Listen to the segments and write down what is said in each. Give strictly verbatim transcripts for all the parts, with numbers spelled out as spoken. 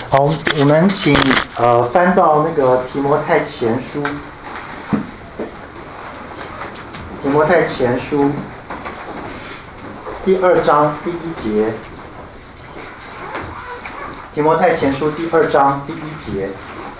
好，我们请呃翻到那个提摩太前书，提摩太前书第二章第一节，提摩太前书第二章第一节。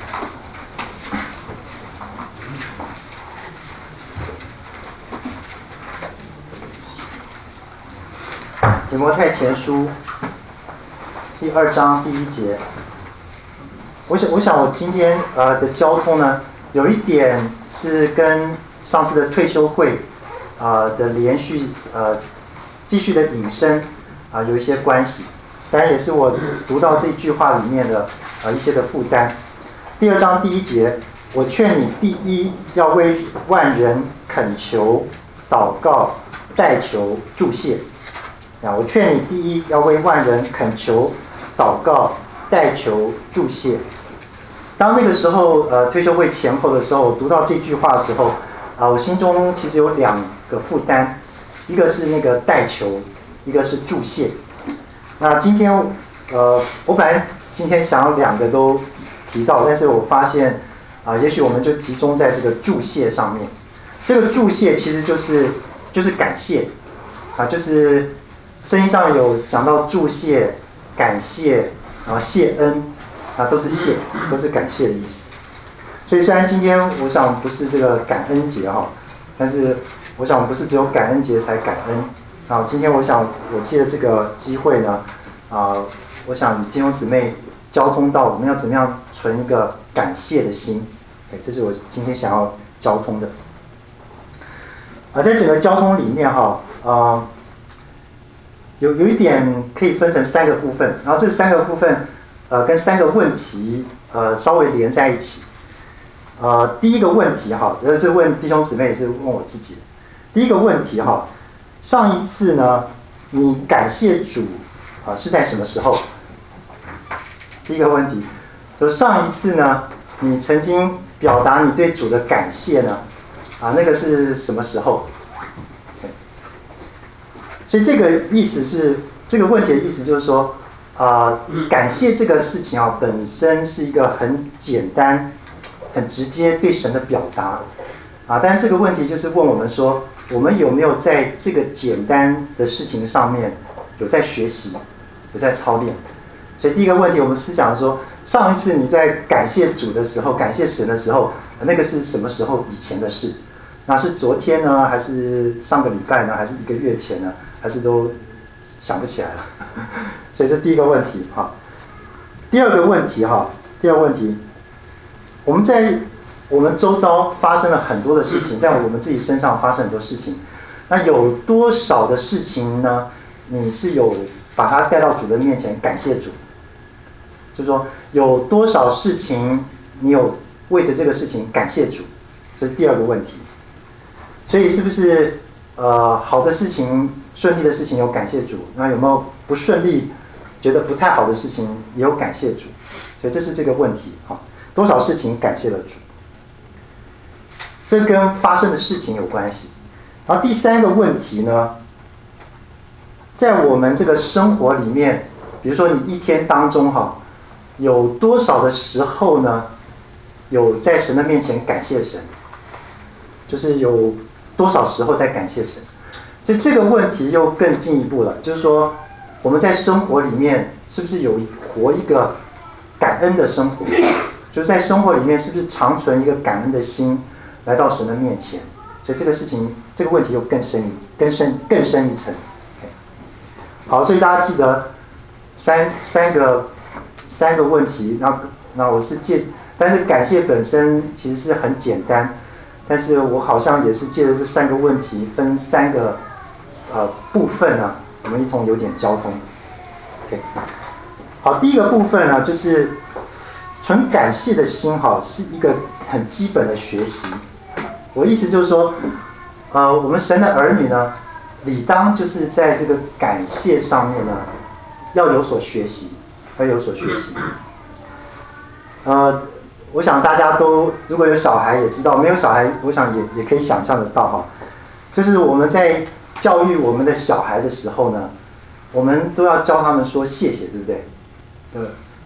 提摩太前书第二章第一节，我想，我想我今天呃的交通呢，有一点是跟上次的退休会啊、呃、的连续呃继续的引申啊、呃、有一些关系，当然也是我读到这句话里面的啊、呃、一些的负担。第二章第一节，我劝你第一要为万人恳求、祷告、代求、祝谢。啊，我劝你第一要为万人恳求、祷告、代求、祝谢。当那个时候呃退休会前后的时候，读到这句话的时候啊，我心中其实有两个负担，一个是那个代求，一个是祝谢。那今天呃我本来今天想要两个都提到，但是我发现啊，也许我们就集中在这个祝谢上面。这个祝谢其实就是就是感谢啊，就是圣经上有讲到祝谢、感谢，然后谢恩啊，都是谢，都是感谢的意思。所以虽然今天我想不是这个感恩节哈，但是我想不是只有感恩节才感恩啊。今天我想我借着这个机会呢啊，我想弟兄姊妹交通到我们要怎么样存一个感谢的心，哎，这是我今天想要交通的。啊，在整个交通里面哈啊。有有一点可以分成三个部分，然后这三个部分呃跟三个问题呃稍微连在一起。呃第一个问题哈，这是问弟兄姊妹，也是问我自己的。第一个问题哈，上一次呢你感谢主啊、呃、是在什么时候？第一个问题，说上一次呢你曾经表达你对主的感谢呢啊那个是什么时候？所以这个意思是，这个问题的意思就是说，啊、呃，感谢这个事情啊，本身是一个很简单、很直接对神的表达啊。但是这个问题就是问我们说，我们有没有在这个简单的事情上面有在学习，有在操练？所以第一个问题，我们思想说，上一次你在感谢主的时候，感谢神的时候，那个是什么时候以前的事？那是昨天呢，还是上个礼拜呢，还是一个月前呢？还是都想不起来了？所以这第一个问题哈。第二个问题哈，第二个问题，我们在我们周遭发生了很多的事情，在我们自己身上发生很多事情。那有多少的事情呢？你是有把它带到主的面前感谢主？就是说有多少事情你有为着这个事情感谢主？这是第二个问题。所以是不是呃好的事情、顺利的事情有感谢主？那有没有不顺利、觉得不太好的事情也有感谢主？所以这是这个问题啊，多少事情感谢了主？这跟发生的事情有关系。然后第三个问题呢，在我们这个生活里面，比如说你一天当中哈，有多少的时候呢，有在神的面前感谢神？就是有多少时候在感谢神？所以这个问题又更进一步了，就是说我们在生活里面是不是有活一个感恩的生活？就是在生活里面是不是常存一个感恩的心来到神的面前？所以这个事情，这个问题又更深一、更深、更深一层。好，所以大家记得三三个三个问题，那那我是借，但是感谢本身其实是很简单。但是我好像也是借着这三个问题分三个呃部分呢，我们一同有点交通。OK， 好，第一个部分呢，就是纯感谢的心哈，是一个很基本的学习。我意思就是说，呃，我们神的儿女呢，理当就是在这个感谢上面呢，要有所学习，要有所学习。呃。我想大家都如果有小孩也知道，没有小孩我想也也可以想象得到哈，就是我们在教育我们的小孩的时候呢，我们都要教他们说谢谢，对不对？对，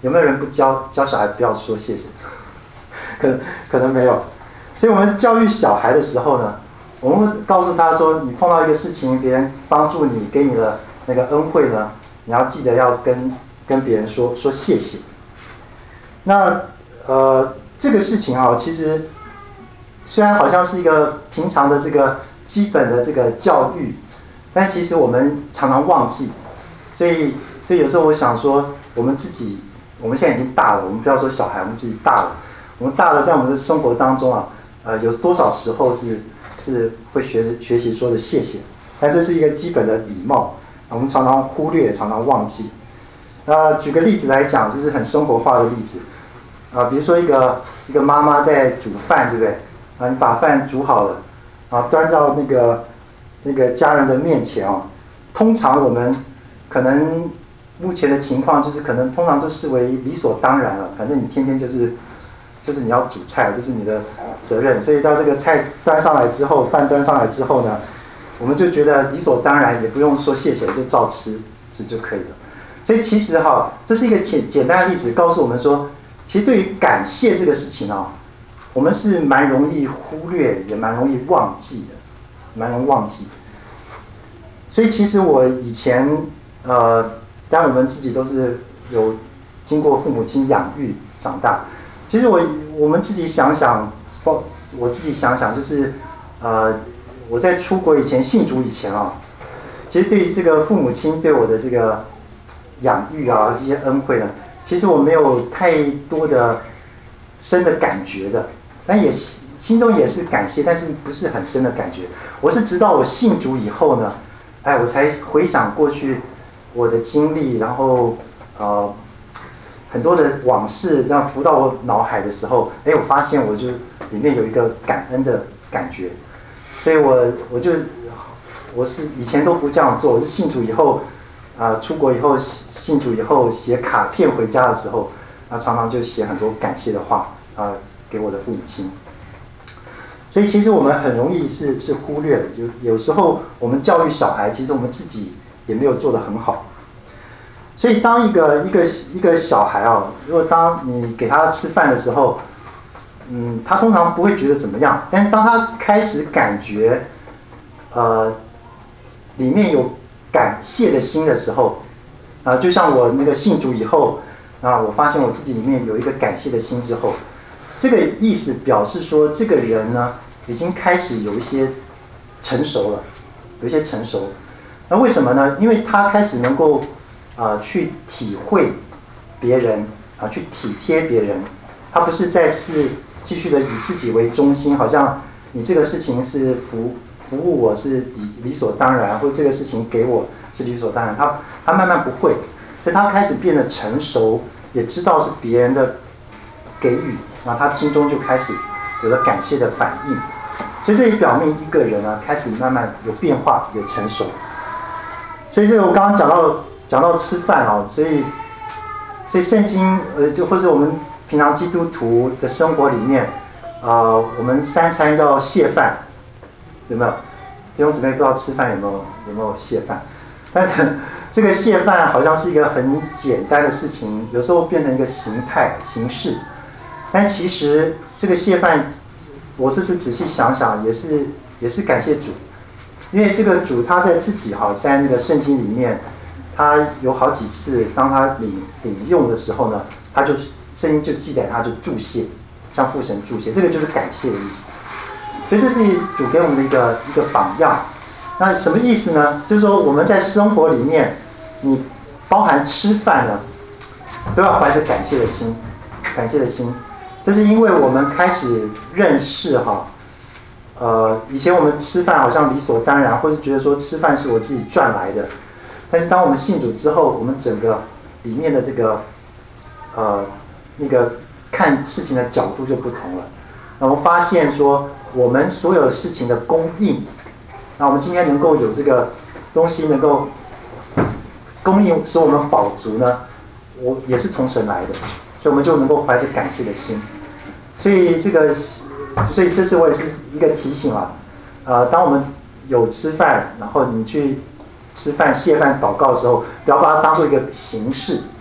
有没有人不教教小孩不要说谢谢？可可能没有。所以我们教育小孩的时候呢，我们会告诉他说，你碰到一个事情，别人帮助你，给你的那个恩惠呢，你要记得要跟跟别人说说谢谢。那呃这个事情啊，其实虽然好像是一个平常的这个基本的这个教育，但其实我们常常忘记。所以所以有时候我想说，我们自己我们现在已经大了，我们不要说小孩，我们自己大了，我们大了，在我们的生活当中啊，呃有多少时候是是会学学习说的谢谢？但这是一个基本的礼貌，我们常常忽略，常常忘记。呃，举个例子来讲，就是很生活化的例子，啊、呃，比如说一个一个妈妈在煮饭，对不对？啊，你把饭煮好了，啊，端到那个那个家人的面前啊，通常我们可能目前的情况就是，可能通常都视为理所当然了，反正你天天就是就是你要煮菜，这是你的责任，所以到这个菜端上来之后，饭端上来之后呢，我们就觉得理所当然，也不用说谢谢，就照吃吃就可以了。所以其实哈，这是一个简简单的例子，告诉我们说，其实对于感谢这个事情啊，我们是蛮容易忽略，也蛮容易忘记的，蛮容易忘记。所以其实我以前呃，当然我们自己都是有经过父母亲养育长大。其实我我们自己想想，我自己想想，就是呃，我在出国以前信主以前啊，其实对于这个父母亲对我的这个养育啊，这些恩惠呢，其实我没有太多的深的感觉的，但也心中也是感谢，但是不是很深的感觉。我是直到我信主以后呢，哎，我才回想过去我的经历，然后呃很多的往事这样浮到我脑海的时候，哎，我发现我就里面有一个感恩的感觉，所以我我就我是以前都不这样做，我是信主以后。啊、呃，出国以后信主以后写卡片回家的时候，啊、呃，常常就写很多感谢的话啊、呃，给我的父母亲。所以其实我们很容易是是忽略的，有有时候我们教育小孩，其实我们自己也没有做得很好。所以当一个一个一个小孩啊，如果当你给他吃饭的时候，嗯，他通常不会觉得怎么样，但是当他开始感觉，呃，里面有感谢的心的时候，啊、呃，就像我那个信主以后，啊，我发现我自己里面有一个感谢的心之后，这个意思表示说，这个人呢，已经开始有一些成熟了，有一些成熟。那为什么呢？因为他开始能够啊、呃、去体会别人啊、呃，去体贴别人，他不是再次继续的以自己为中心，好像你这个事情是服。服务我是理理所当然，或者这个事情给我是理所当然，他他慢慢不会，所以他开始变得成熟，也知道是别人的给予，然后他心中就开始有了感谢的反应，所以这也表明一个人呢开始慢慢有变化，有成熟。所以这个我刚刚讲到讲到吃饭啊，所以所以圣经呃就或者我们平常基督徒的生活里面啊、呃，我们三餐要谢饭。有没有？弟兄姊妹不知道吃饭有没有有没有谢饭？但是这个谢饭好像是一个很简单的事情，有时候变成一个形态形式。但其实这个谢饭，我这次仔细想想，也是也是感谢主，因为这个主他在自己哈，在那个圣经里面，他有好几次当他领领用的时候呢，他就圣经就记载他就祝谢，向父神祝谢，这个就是感谢的意思。所以这是主给我们的一个一个榜样。那什么意思呢？就是说我们在生活里面，你包含吃饭呢，都要怀着感谢的心，感谢的心。这是因为我们开始认识哈，呃，以前我们吃饭好像理所当然，或是觉得说吃饭是我自己赚来的。但是当我们信主之后，我们整个里面的这个呃那个看事情的角度就不同了。那我们发现说，我们所有事情的供应，那我们今天能够有这个东西能够供应使我们饱足呢，我也是从神来的，所以我们就能够怀着感谢的心。所以这个，所以这次我也是一个提醒啊，呃，当我们有吃饭，然后你去吃饭、谢饭、祷告的时候，不要把它当做一个形式，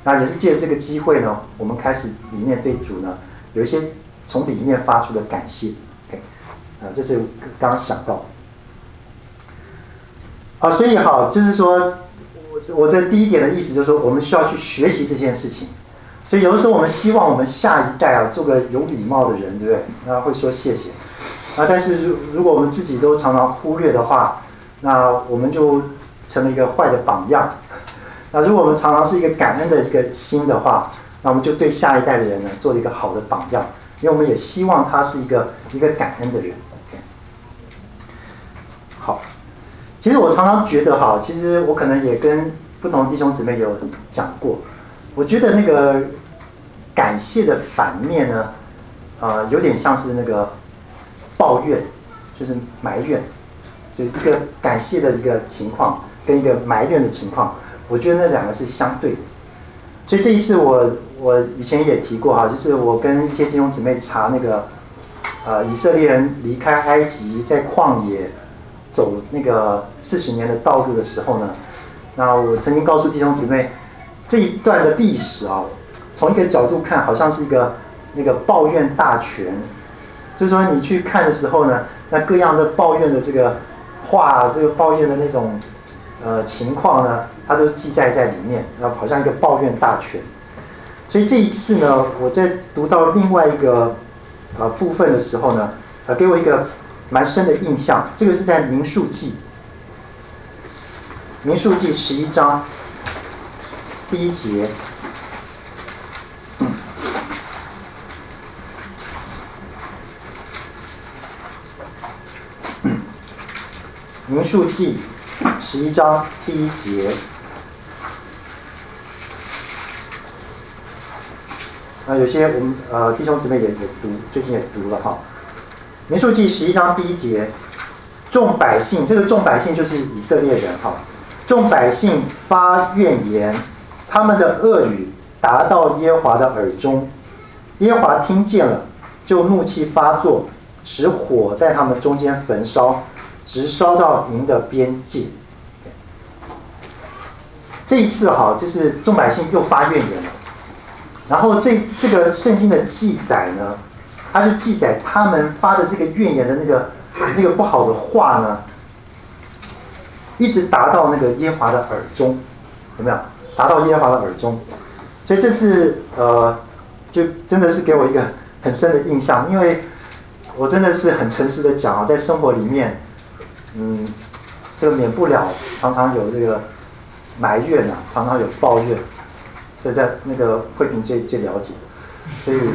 那也是借着这个机会呢，我们开始里面对主呢有一些从里面发出的感谢。OK， 啊，这是刚刚想到。啊，所以好，就是说，我我的第一点的意思就是说，我们需要去学习这件事情。所以有的时候我们希望我们下一代啊做个有礼貌的人，对不对？那会说谢谢。啊，但是如如果我们自己都常常忽略的话，那我们就成了一个坏的榜样。那如果我们常常是一个感恩的一个心的话，那我们就对下一代的人呢做了一个好的榜样，因为我们也希望他是一个一个感恩的人。好。其实我常常觉得哈，其实我可能也跟不同的弟兄姊妹有讲过，我觉得那个感谢的反面呢，呃，有点像是那个抱怨，就是埋怨，就一个感谢的一个情况跟一个埋怨的情况，我觉得那两个是相对的。所以这一次我我以前也提过哈，就是我跟一些弟兄姊妹查那个呃以色列人离开埃及在旷野走那个四十年的道路的时候呢，那我曾经告诉弟兄姊妹，这一段的历史啊，从一个角度看，好像是一个那个抱怨大全，就是说你去看的时候呢，那各样的抱怨的这个话，这个抱怨的那种呃情况呢，它都记载在里面，然后好像一个抱怨大全。所以这一次呢，我在读到另外一个呃部分的时候呢，呃给我一个蛮深的印象，这个是在民数记。民数记十一章第一节，民数记十一章第一节，啊，有些我们呃弟兄姊妹也也读，最近也读了哈。民数记十一章第一节，众百姓，这个众百姓就是以色列人哈。众百姓发怨言，他们的恶语达到耶和华的耳中，耶和华听见了，就怒气发作，使火在他们中间焚烧，直烧到营的边界。这一次哈，就是众百姓又发怨言了。然后这这个圣经的记载呢，它是记载他们发的这个怨言的那个那个不好的话呢，一直达到那个耶和华的耳中，有没有？达到耶和华的耳中，所以这次呃，就真的是给我一个很深的印象，因为我真的是很诚实的讲啊，在生活里面，嗯，这个免不了常常有这个埋怨啊，常常有抱怨，这在那个慧萍最最了解，所以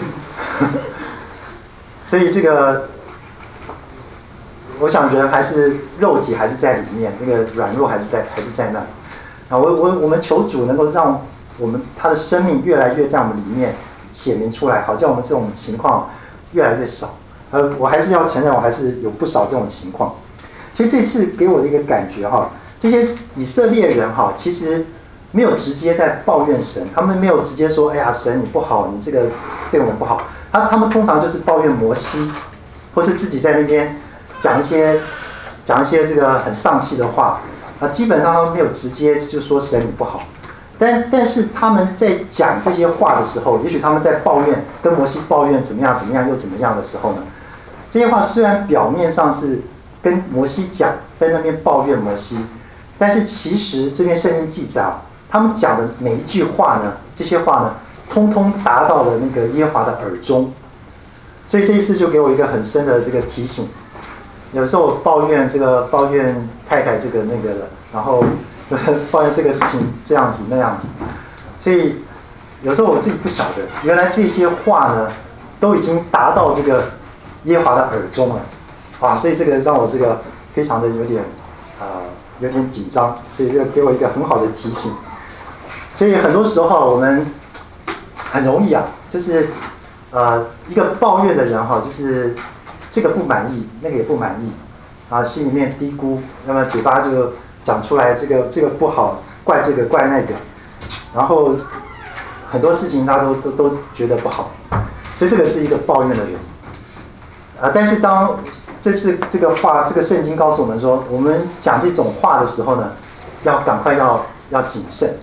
所以这个。我想觉得还是肉体还是在里面，那个软弱还是在还是在那里啊。我我我们求主能够让我们他的生命越来越在我们里面显明出来，好叫我们这种情况越来越少。呃，我还是要承认，我还是有不少这种情况。所以这次给我的一个感觉哈，这些以色列人哈，其实没有直接在抱怨神，他们没有直接说，哎呀，神你不好，你这个对我们不好。他他们通常就是抱怨摩西，或是自己在那边。讲一些讲一些这个很丧气的话啊，基本上他们没有直接就说神你不好，但但是他们在讲这些话的时候，也许他们在抱怨，跟摩西抱怨怎么样怎么样又怎么样的时候呢，这些话虽然表面上是跟摩西讲，在那边抱怨摩西，但是其实这边圣经记载啊，他们讲的每一句话呢，这些话呢，通通达到了那个耶和华的耳中，所以这一次就给我一个很深的这个提醒。有时候我抱怨这个抱怨太太这个那个了，然后抱怨这个事情这样子那样子，所以有时候我自己不晓得，原来这些话呢都已经达到这个耶和华的耳中了啊，所以这个让我这个非常的有点啊、呃、有点紧张，所以就给我一个很好的提醒。所以很多时候我们很容易啊，就是呃一个抱怨的人哈，就是这个不满意，那个也不满意，啊，心里面嘀咕，那么嘴巴就讲出来这个这个不好，怪这个怪那个，然后很多事情他都都都觉得不好，所以这个是一个抱怨的人，啊，但是当这次这个话，这个圣经告诉我们说，我们讲这种话的时候呢，要赶快要要谨慎，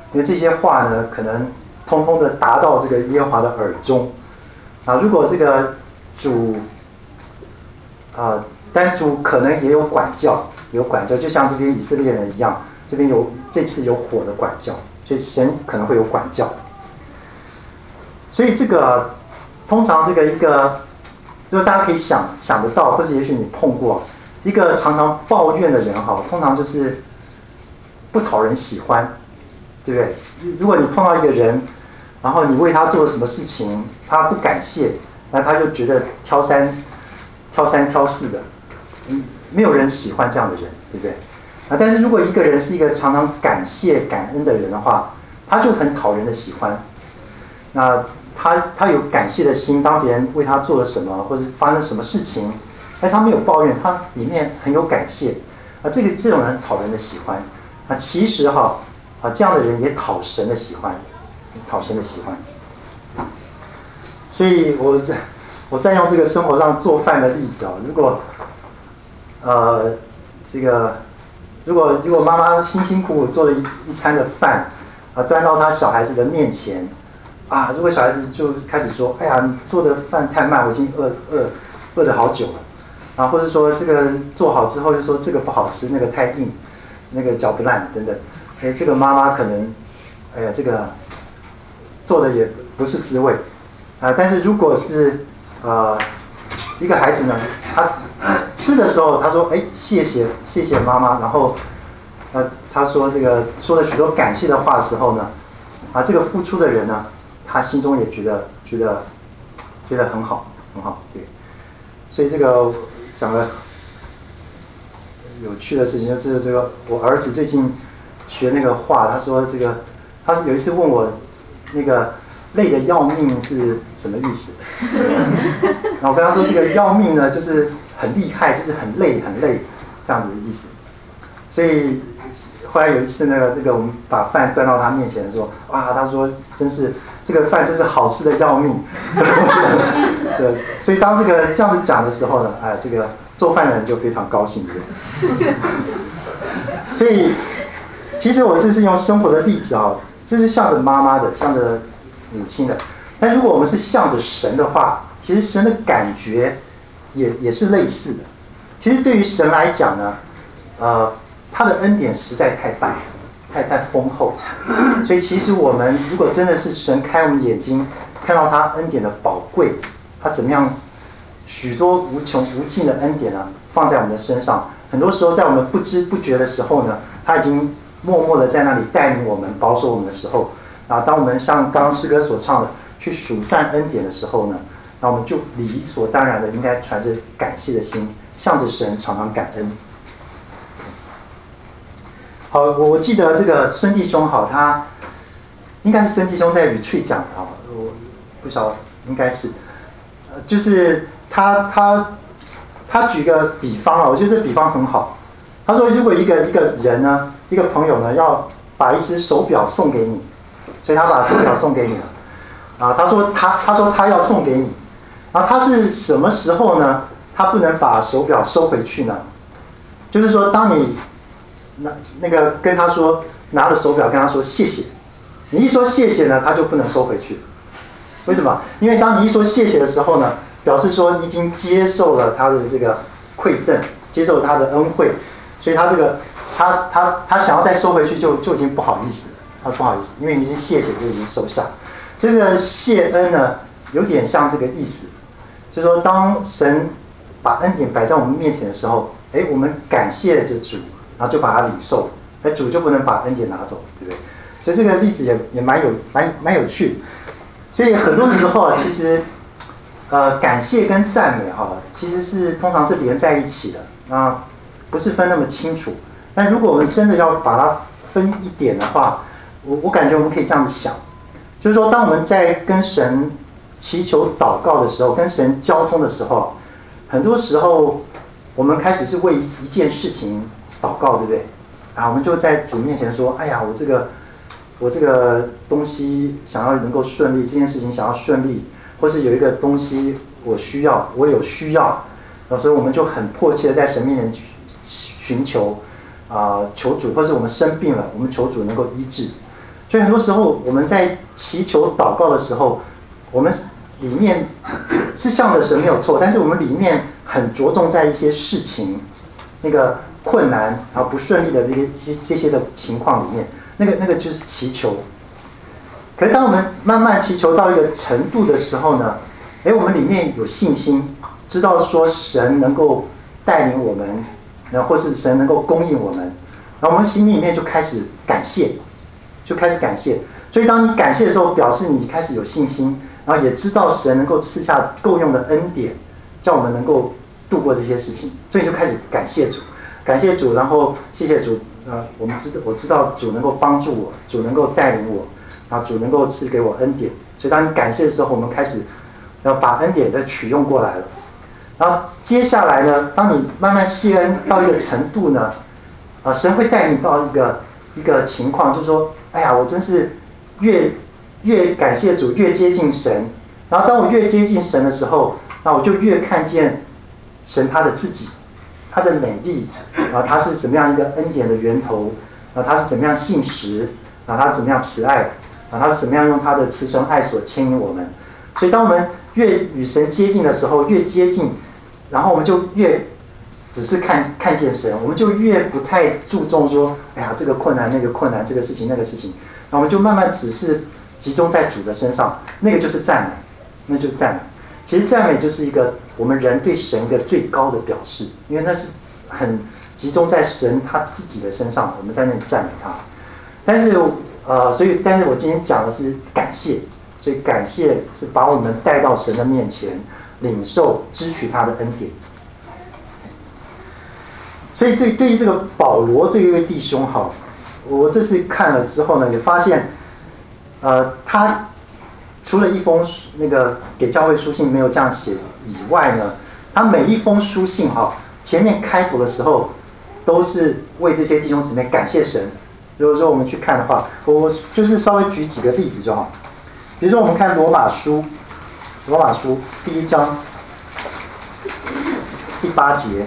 因为这些话呢，可能通通的达到这个耶和华的耳中啊。如果这个主啊，但主可能也有管教，有管教，就像这边以色列人一样，这边有这次有火的管教，所以神可能会有管教。所以这个通常这个一个，就是大家可以想想得到，或者也许你碰过一个常常抱怨的人哈，通常就是不讨人喜欢，对不对？如果你碰到一个人，然后你为他做了什么事情，他不感谢，那他就觉得挑三挑三挑四的，嗯，没有人喜欢这样的人，对不对？啊，但是如果一个人是一个常常感谢感恩的人的话，他就很讨人的喜欢。那他他有感谢的心，当别人为他做了什么，或者发生什么事情，哎，他没有抱怨，他里面很有感谢啊，这个这种人讨人的喜欢啊。其实哈啊，这样的人也讨神的喜欢，讨神的喜欢。所以我我再用这个生活上做饭的例子啊，如果呃这个如果如果妈妈辛辛苦苦做了一一餐的饭啊，端到他小孩子的面前。啊，如果小孩子就开始说，哎呀，你做的饭太慢，我已经饿饿饿了好久了，啊，或者说这个做好之后就说这个不好吃，那个太硬，那个嚼不烂等等，哎，这个妈妈可能，哎呀，这个做的也不是滋味，啊，但是如果是呃一个孩子呢，他吃的时候他说，哎，谢谢谢谢妈妈，然后呃他说这个说了许多感谢的话的时候呢，啊，这个付出的人呢。他心中也觉得觉得觉得很好很好，对，所以这个讲了有趣的事情就是这个我儿子最近学那个画，他说这个他有一次问我那个累的要命是什么意思，然后我跟他说这个要命呢就是很厉害，就是很累很累这样子的意思，所以后来有一次那个那个我们把饭端到他面前的时候，哇，他说真是这个饭真是好吃的要命，对，所以当这个这样子讲的时候呢，哎，这个做饭的人就非常高兴，对。所以其实我这是用生活的例子啊，这是向着妈妈的，向着母亲的。但如果我们是向着神的话，其实神的感觉也也是类似的。其实对于神来讲呢，呃。他的恩典实在太大，太太丰厚，所以其实我们如果真的是神开我们眼睛，看到他恩典的宝贵，他怎么样许多无穷无尽的恩典呢，放在我们的身上。很多时候在我们不知不觉的时候呢，他已经默默的在那里带领我们，保守我们的时候，啊，当我们像刚刚诗歌所唱的去数算恩典的时候呢，那我们就理所当然的应该怀着感谢的心，向着神常常感恩。好，我我记得这个孙弟兄好，他应该是孙弟兄在retreat讲的啊，我不晓得，应该是，呃，就是他他他举个比方啊，我觉得这比方很好。他说，如果一个一个人呢，一个朋友呢，要把一只手表送给你，所以他把手表送给你了啊。他说他他说他要送给你，啊，他是什么时候呢？他不能把手表收回去呢？就是说，当你那那个跟他说拿着手表跟他说谢谢，你一说谢谢呢，他就不能收回去。为什么？因为当你一说谢谢的时候呢，表示说你已经接受了他的这个馈赠，接受他的恩惠，所以他这个他他他想要再收回去就就已经不好意思了，他不好意思，因为你已经谢谢就已经收下。这个谢恩呢，有点像这个意思，就是说当神把恩典摆在我们面前的时候，哎，我们感谢着主。然后就把它领受，那主就不能把恩典拿走，对不对？所以这个例子也也蛮有蛮蛮有趣的。所以很多时候啊，其实呃感谢跟赞美哈，其实是通常是连在一起的啊，不是分那么清楚。但如果我们真的要把它分一点的话，我我感觉我们可以这样子想，就是说当我们在跟神祈求祷告的时候，跟神交通的时候，很多时候我们开始是为一件事情祷告，对不对？啊，我们就在主面前说，哎呀，我这个我这个东西想要能够顺利，这件事情想要顺利，或是有一个东西我需要，我有需要，所以我们就很迫切的在神面前寻求啊、呃，求主，或是我们生病了，我们求主能够医治所以很多时候我们在祈求祷告的时候，我们里面是向着神没有错，但是我们里面很着重在一些事情，那个困难啊不顺利的这些这这些的情况里面，那个那个就是祈求。可是当我们慢慢祈求到一个程度的时候呢，哎，我们里面有信心，知道说神能够带领我们，然后或是神能够供应我们，然后我们心里面就开始感谢，就开始感谢。所以当你感谢的时候，表示你开始有信心，然后也知道神能够赐下够用的恩典，叫我们能够度过这些事情，所以就开始感谢主，感谢主，然后谢谢主，呃，我们知道我知道主能够帮助我，主能够带领我，然后主能够赐给我恩典。所以当你感谢的时候，我们开始要把恩典再取用过来了。然后接下来呢，当你慢慢谢恩到一个程度呢，啊，神会带你到一个一个情况，就是说，哎呀，我真是越越感谢主，越接近神。然后当我越接近神的时候，那我就越看见神他的自己，他的美丽，啊，他是怎么样一个恩典的源头，啊，他是怎么样信实，啊，他是怎么样慈爱，啊，他是怎么样用他的慈神爱所牵引我们。所以当我们越与神接近的时候，越接近，然后我们就越只是看看见神，我们就越不太注重说，哎呀，这个困难那个困难，这个事情那个事情，然后我们就慢慢只是集中在主的身上，那个就是赞美，那就是赞美。其实赞美就是一个我们人对神一个最高的表示，因为那是很集中在神他自己的身上，我们在那里赞美他。但是呃，所以但是我今天讲的是感谢，所以感谢是把我们带到神的面前，领受支取他的恩典。所以对对于这个保罗这一位弟兄哈，我这次看了之后呢，也发现，呃，他除了一封那个给教会书信没有这样写以外呢，他每一封书信哈，前面开头的时候都是为这些弟兄姊妹感谢神。如果说我们去看的话，我就是稍微举几个例子就好。比如说我们看罗马书，罗马书第一章第八节。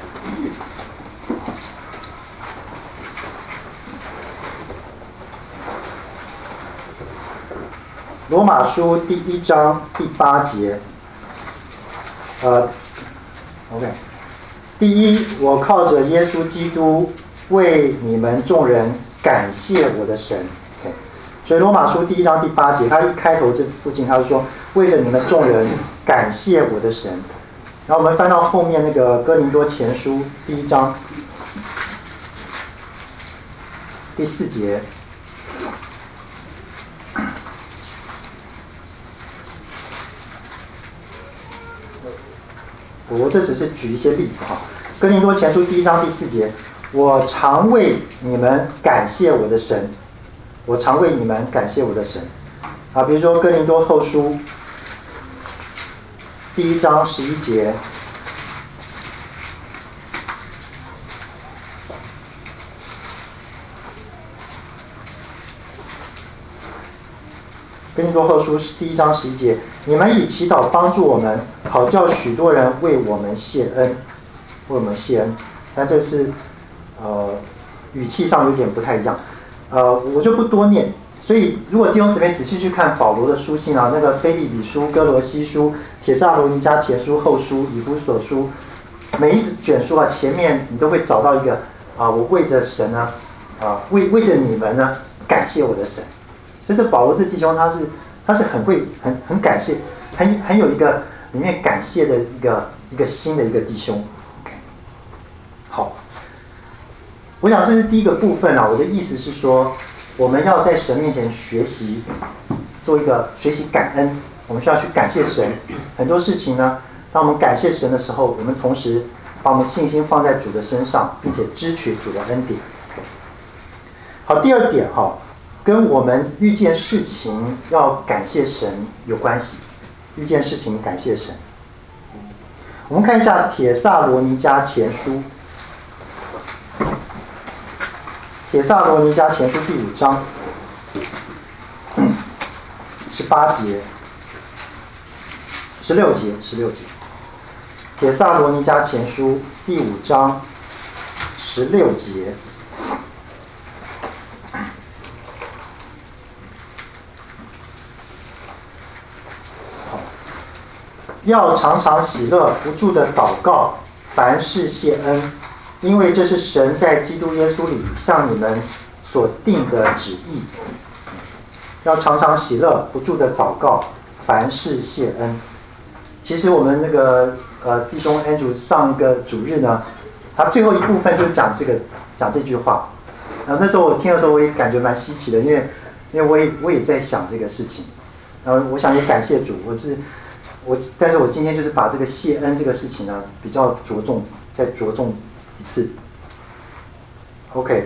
罗马书第一章第八节，呃 ，OK， 第一，我靠着耶稣基督为你们众人感谢我的神。OK， 所以罗马书第一章第八节，他一开头这附近他就说，为着你们众人感谢我的神。然后我们翻到后面那个哥林多前书第一章第四节。我这只是举一些例子哈。哥林多前书第一章第四节，我常为你们感谢我的神，我常为你们感谢我的神。啊，比如说哥林多后书第一章十一节，哥林多后书第一章十一节，你们以祈祷帮助我们，好叫许多人为我们谢恩，为我们谢恩。但这是呃语气上有点不太一样，呃我就不多念。所以如果弟兄姊妹仔细去看保罗的书信啊，那个腓立比书、哥罗西书、帖撒罗尼迦前书、后书、以弗所书，每一卷书啊前面你都会找到一个啊，我为着神呢啊为为着你们呢感谢我的神。所以这保罗这弟兄他是他是很会很很感谢，很很有一个里面感谢的一个一个新的一个弟兄。Okay. 好，我想这是第一个部分啊。我的意思是说，我们要在神面前学习，做一个学习感恩。我们需要去感谢神。很多事情呢，当我们感谢神的时候，我们同时把我们信心放在主的身上，并且支取主的恩典。好，第二点哈。跟我们遇见事情要感谢神有关系，遇见事情感谢神。我们看一下帖撒罗尼迦前书，帖撒罗尼迦前书第五章十八节、十六节、十六节。帖撒罗尼迦前书第五章十六节。 要常常喜乐，不住的祷告，凡事谢恩，因为这是神在基督耶稣里向你们所定的旨意。要常常喜乐，不住的祷告，凡事谢恩。其实我们那个呃弟兄 Andrew 上一个主日呢，他最后一部分就讲这个讲这句话。然后那时候我听的时候，我也感觉蛮稀奇的，因为因为我也我也在想这个事情。然后我想也感谢主，我是我，但是我今天就是把这个谢恩这个事情呢，比较着重再着重一次。OK。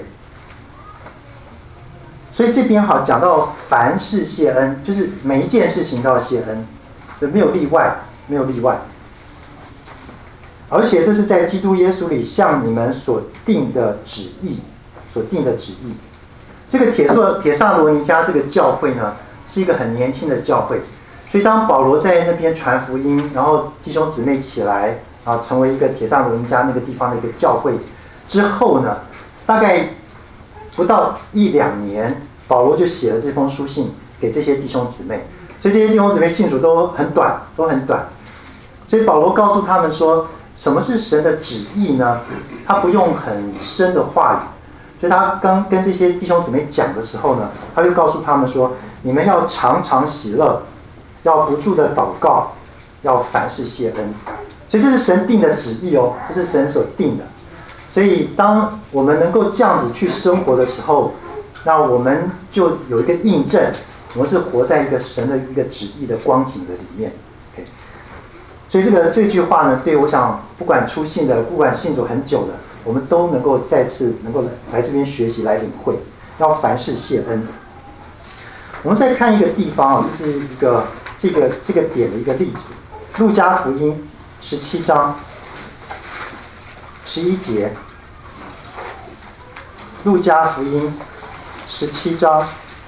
所以这边好讲到凡事谢恩，就是每一件事情都要谢恩，就没有例外，没有例外。而且这是在基督耶稣里向你们所定的旨意，所定的旨意。这个铁索铁萨罗尼迦这个教会呢，是一个很年轻的教会，所以当保罗在那边传福音，然后弟兄姊妹起来啊，成为一个铁萨罗尼迦那个地方的一个教会之后呢，大概不到一两年，保罗就写了这封书信给这些弟兄姊妹，所以这些弟兄姊妹信主都很短，都很短。所以保罗告诉他们说，什么是神的旨意呢？他不用很深的话语，所以他刚跟这些弟兄姊妹讲的时候呢，他就告诉他们说，你们要常常喜乐，要不住的祷告，要凡事谢恩。所以这是神定的旨意哦，这是神所定的。所以当我们能够这样子去生活的时候，那我们就有一个印证，我们是活在一个神的一个旨意的光景的里面。Okay. 所以这个这句话呢，对我想不管出信的，不管信主很久的，我们都能够再次能够来这边学习来领会，要凡事谢恩。我们再看一个地方啊，这是一个这个这个点的一个例子，路加福音十七章十一节，路加福音十七章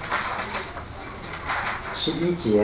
十一节。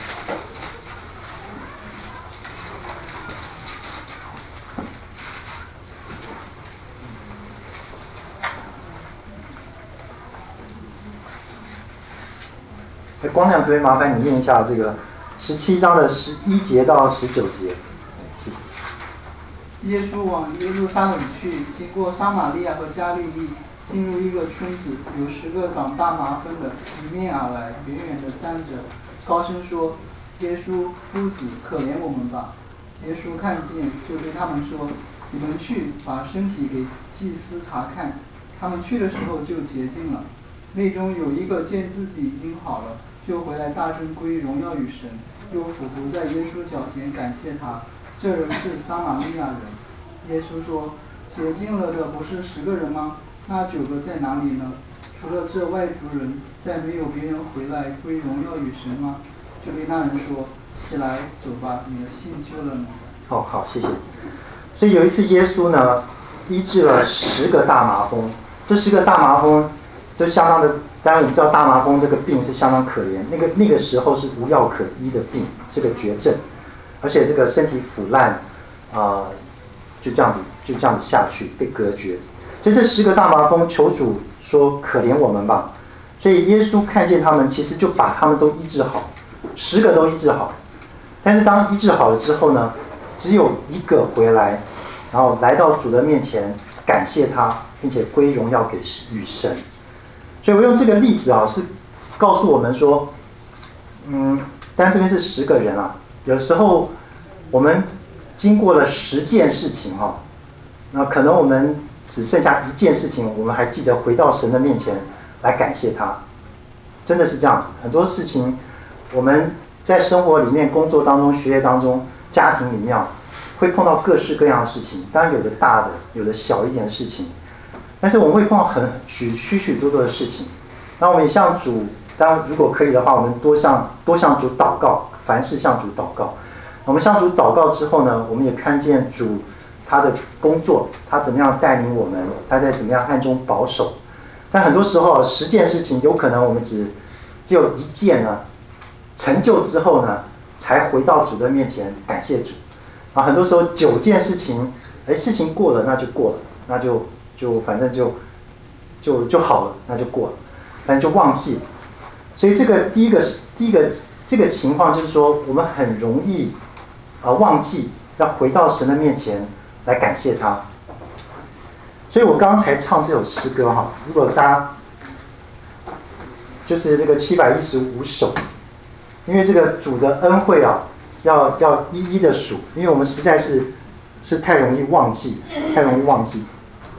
光亮可不可以麻烦你念一下这个十七章的十一节到十九节？谢谢。 耶稣往耶路撒冷去，经过撒玛利亚和加利利，进入一个村子，有十个长大麻风的迎面而来，远远地站着，高声说：“耶稣夫子，可怜我们吧！”耶稣看见，就对他们说：“你们去，把身体给祭司查看。”他们去的时候就洁净了。内中有一个见自己已经好了，就回来大声归荣耀与神，又俯伏在耶稣脚前感谢他。这人是撒玛利亚人。耶稣说：“洁净了的不是十个人吗？那九个在哪里呢？除了这外族人，再没有别人回来归荣耀与神吗？”就对那人说：“起来，走吧，你的信救了你。” 哦，好，谢谢。所以有一次耶稣呢，医治了十个大麻风，这十个大麻风都相当的，当然我们知道大麻风这个病是相当可怜，那个那个时候是无药可医的病，是个绝症，而且这个身体腐烂啊、呃，就这样子就这样子下去被隔绝。所以这十个大麻风求主说可怜我们吧。所以耶稣看见他们，其实就把他们都医治好，十个都医治好。但是当医治好了之后呢，只有一个回来，然后来到主的面前感谢他，并且归荣耀给与神。所以我用这个例子啊，是告诉我们说，嗯，当然这边是十个人啊，有时候我们经过了十件事情哈、啊，那可能我们只剩下一件事情，我们还记得回到神的面前来感谢他，真的是这样子。很多事情我们在生活里面、工作当中、学业当中、家庭里面会碰到各式各样的事情，当然有的大的，有的小一点的事情。但是我们会碰到很许许许多多的事情，那我们也向主，当然如果可以的话，我们多向多向主祷告，凡事向主祷告。我们向主祷告之后呢，我们也看见主他的工作，他怎么样带领我们，他在怎么样暗中保守。但很多时候十件事情，有可能我们只只有一件呢成就之后呢，才回到主的面前感谢主。啊，很多时候九件事情，哎，事情过了那就过了，那就。就反正就就就好了，那就过了，但就忘记了。所以这个第一个第一个这个情况就是说，我们很容易呃忘记，要回到神的面前来感谢他。所以我刚才唱这首诗歌哈，如果大家就是这个七百一十五首，因为这个主的恩惠啊，要要一一的数，因为我们实在是是太容易忘记，太容易忘记。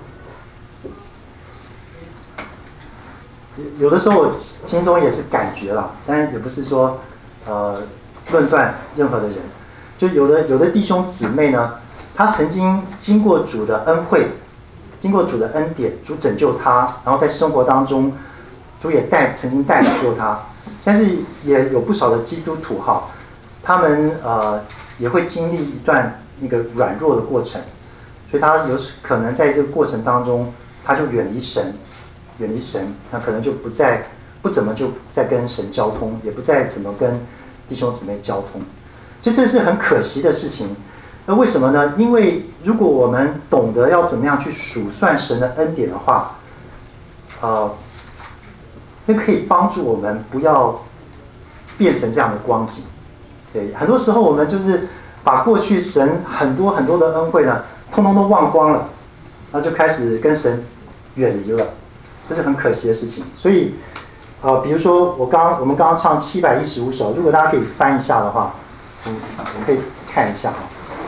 有的时候我心中也是感觉啦，当然也不是说呃论断任何的人，就有的有的弟兄姊妹呢，他曾经经过主的恩惠，经过主的恩典，主拯救他，然后在生活当中，主也带曾经带领过他，但是也有不少的基督徒哈，他们呃也会经历一段那个软弱的过程，所以他有可能在这个过程当中，他就远离神。远离神，那可能就不再不怎么就再跟神交通，也不再怎么跟弟兄姊妹交通，所以这是很可惜的事情。那为什么呢？因为如果我们懂得要怎么样去数算神的恩典的话，呃，那可以帮助我们不要变成这样的光景。对，很多时候我们就是把过去神很多很多的恩惠呢，通通都忘光了，然后就开始跟神远离了。这是很可惜的事情，所以，呃，比如说我刚我们刚刚唱七百一十五首，如果大家可以翻一下的话，嗯，我们可以看一下啊。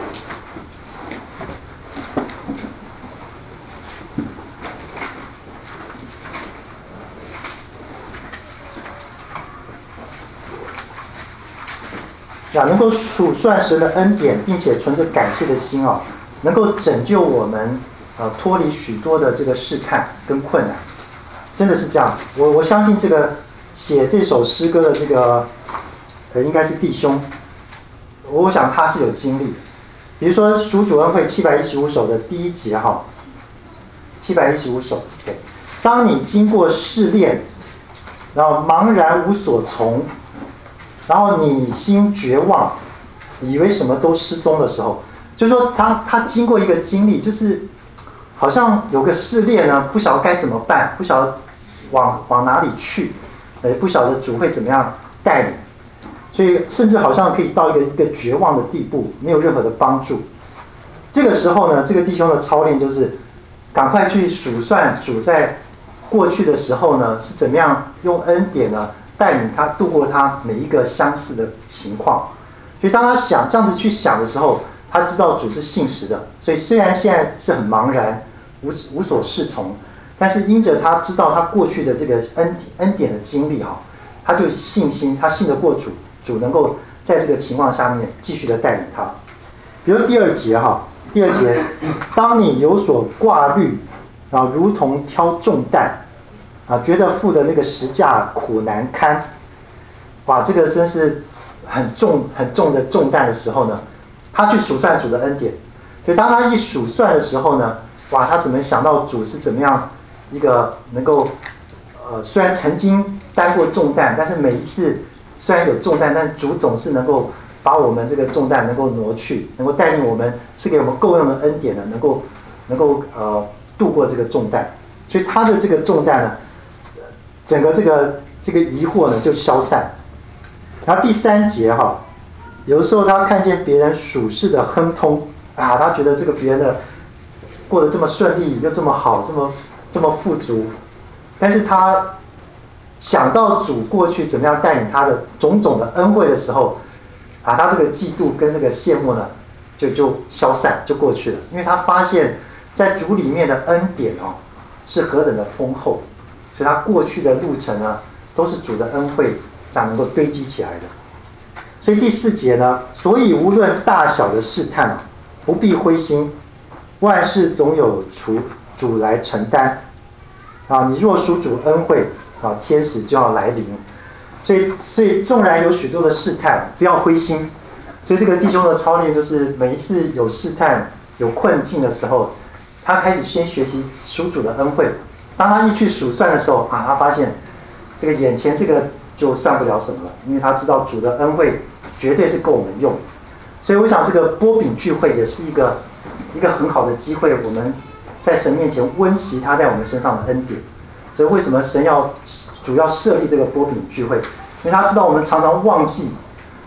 啊，能够数算神的恩典，并且存着感谢的心啊，能够拯救我们呃脱离许多的这个试探跟困难。真的是这样，我我相信这个写这首诗歌的这个呃应该是弟兄，我想他是有经历的。比如说数主恩惠七百一十五首的第一节哈，七百一十五首，对，当你经过试炼，然后茫然无所从，然后你心绝望，以为什么都失踪的时候，就是说他他经过一个经历，就是好像有个试炼呢，不晓得该怎么办，不晓得往往哪里去，也不晓得主会怎么样带领，所以甚至好像可以到一个一个绝望的地步，没有任何的帮助。这个时候呢，这个弟兄的操练就是赶快去数算主在过去的时候呢是怎么样用恩典呢带领他度过他每一个相似的情况。所以当他想这样子去想的时候，他知道主是信实的，所以虽然现在是很茫然无无所适从，但是因着他知道他过去的这个恩恩典的经历哈，他就信心，他信得过主，主能够在这个情况下面继续的带领他。比如第二节哈，第二节，当你有所挂虑啊，如同挑重担啊，觉得负的那个十架苦难堪，哇，这个真是很重很重的重担的时候呢，他去数算主的恩典，所以当他一数算的时候呢，哇，他怎么想到主是怎么样一个能够呃，虽然曾经担过重担，但是每一次虽然有重担，但主总是能够把我们这个重担能够挪去，能够带领我们，是给我们够用的恩典呢，能够能够呃度过这个重担，所以他的这个重担呢，整个这个这个疑惑呢就消散。然后第三节哈，有的时候他看见别人属世的亨通啊，他觉得这个别人的过得这么顺利，又这么好，这么这么富足，但是他想到主过去怎么样带领他的种种的恩惠的时候，啊，他这个嫉妒跟这个羡慕呢，就就消散就过去了，因为他发现在主里面的恩典哦是何等的丰厚，所以他过去的路程呢都是主的恩惠这样能够堆积起来的。所以第四节呢，所以无论大小的试探，不必灰心，万事总有主主来承担啊！你若属主恩惠啊，天使就要来临。所以，所以纵然有许多的试探，不要灰心。所以这个弟兄的操练就是，每一次有试探、有困境的时候，他开始先学习属主的恩惠。当他一去数算的时候啊，他发现这个眼前这个就算不了什么了，因为他知道主的恩惠绝对是够我们用。所以我想这个波饼聚会也是一个一个很好的机会，我们在神面前温习他在我们身上的恩典。所以为什么神要主要设立这个波饼聚会？因为他知道我们常常忘记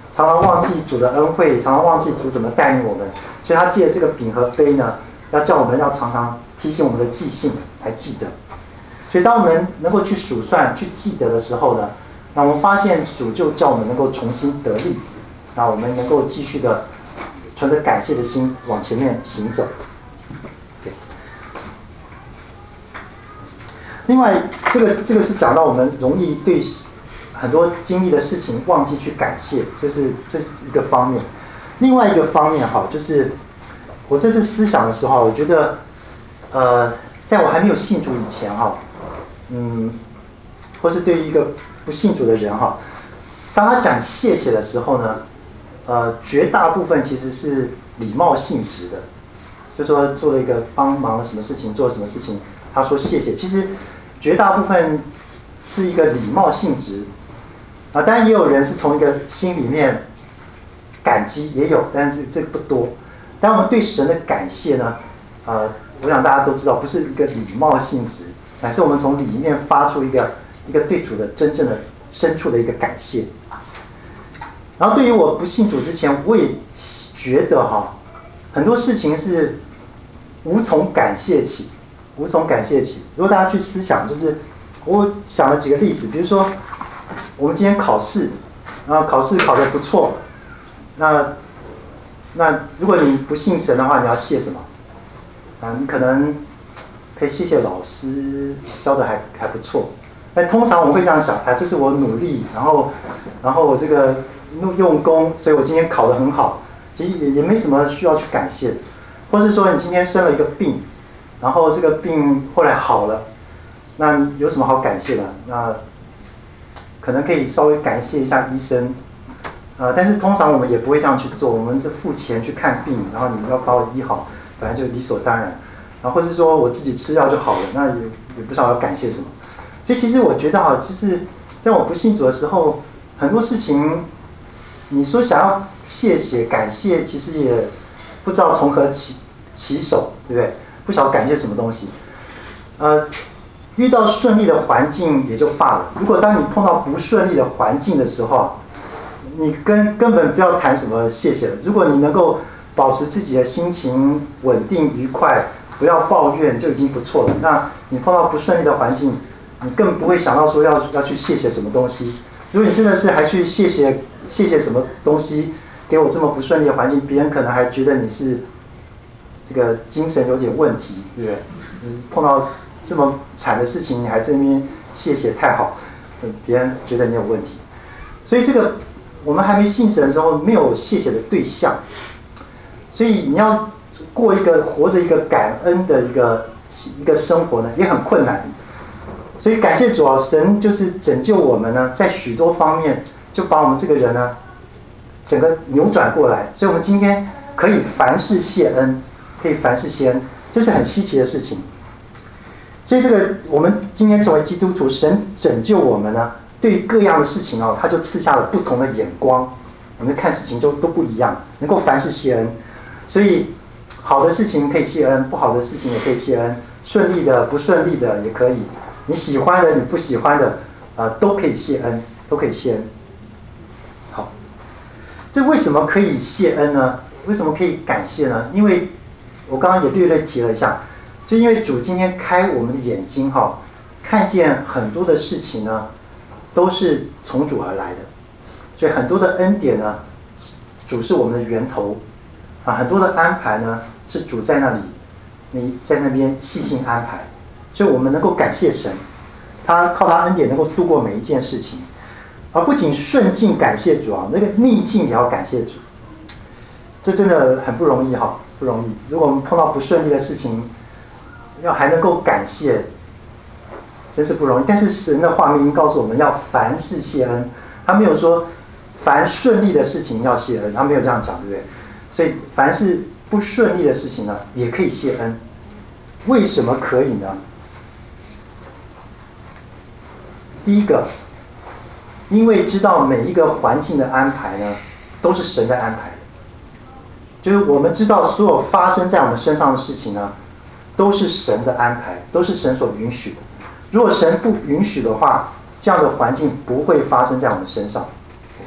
常常忘记主的恩惠，常常忘记主怎么带领我们，所以他借这个饼和杯呢，要叫我们要常常提醒我们的记性，还记得。所以当我们能够去数算、去记得的时候呢，那我们发现主就叫我们能够重新得力，那我们能够继续的存着感谢的心往前面行走。对。另外，这个这个是讲到我们容易对很多经历的事情忘记去感谢，这是这是一个方面。另外一个方面哈，就是我这次思想的时候，我觉得，呃，在我还没有信主以前哈，嗯，或是对于一个不信主的人哈，当他讲谢谢的时候呢，呃，绝大部分其实是礼貌性质的，就说做了一个帮忙了什么事情，做了什么事情，他说谢谢，其实绝大部分是一个礼貌性质啊，当然也有人是从一个心里面感激，也有，但是这这个不多。但我们对神的感谢呢，呃，我想大家都知道，不是一个礼貌性质，乃是我们从里面发出一个一个对主的真正的深处的一个感谢。然后对于我不信主之前，我也觉得哈，很多事情是无从感谢起，无从感谢起。如果大家去思想，就是我想了几个例子，比如说我们今天考试，然后考试考得不错，那那如果你不信神的话，你要谢什么？啊，你可能可以谢谢老师教的还还不错。但通常我们会这样想，哎，这是我努力，然后然后我这个用功，所以我今天考得很好。其实也也没什么需要去感谢的。或是说你今天生了一个病，然后这个病后来好了，那有什么好感谢的？那可能可以稍微感谢一下医生，呃，但是通常我们也不会这样去做，我们是付钱去看病，然后你要把我医好，本来就理所当然。然后或是说我自己吃药就好了，那也也不知道要感谢什么。所以其实我觉得哈，就是在我不信主的时候，很多事情你说想要谢谢感谢，其实也不知道从何起起手，对不对？不晓得感谢什么东西。呃，遇到顺利的环境也就罢了，如果当你碰到不顺利的环境的时候，你根根本不要谈什么谢谢了。如果你能够保持自己的心情稳定愉快，不要抱怨，就已经不错了。那你碰到不顺利的环境，你更不会想到说要要去谢谢什么东西。如果你真的是还去谢谢谢谢什么东西给我这么不顺利的环境，别人可能还觉得你是这个精神有点问题，对不对？你碰到这么惨的事情，你还在那边谢谢，太好，别人觉得你有问题。所以这个我们还没信神的时候，没有谢谢的对象，所以你要过一个活着一个感恩的一个一个生活呢，也很困难。所以感谢主啊，神就是拯救我们呢，在许多方面就把我们这个人呢，整个扭转过来。所以我们今天可以凡事谢恩，可以凡事谢恩，这是很稀奇的事情。所以这个我们今天成为基督徒，神拯救我们呢，对于各样的事情哦，他就赐下了不同的眼光，我们看事情就都不一样，能够凡事谢恩。所以好的事情可以谢恩，不好的事情也可以谢恩，顺利的不顺利的也可以，你喜欢的你不喜欢的呃都可以谢恩，都可以谢恩。好，这为什么可以谢恩呢？为什么可以感谢呢？因为我刚刚也略略提了一下，就因为主今天开我们的眼睛哈，看见很多的事情呢都是从主而来的，所以很多的恩典呢，主是我们的源头啊，很多的安排呢是主在那里，你在那边细心安排，所以我们能够感谢神，他靠他恩典能够度过每一件事情，而不仅顺境感谢主啊，那个逆境也要感谢主，这真的很不容易哈，不容易。如果我们碰到不顺利的事情，要还能够感谢，真是不容易。但是神的话明明告诉我们要凡事谢恩，他没有说凡顺利的事情要谢恩，他没有这样讲，对不对？所以凡是不顺利的事情呢，也可以谢恩。为什么可以呢？第一个，因为知道每一个环境的安排呢，都是神在安排的，就是我们知道所有发生在我们身上的事情呢，都是神的安排，都是神所允许的。如果神不允许的话，这样的环境不会发生在我们身上。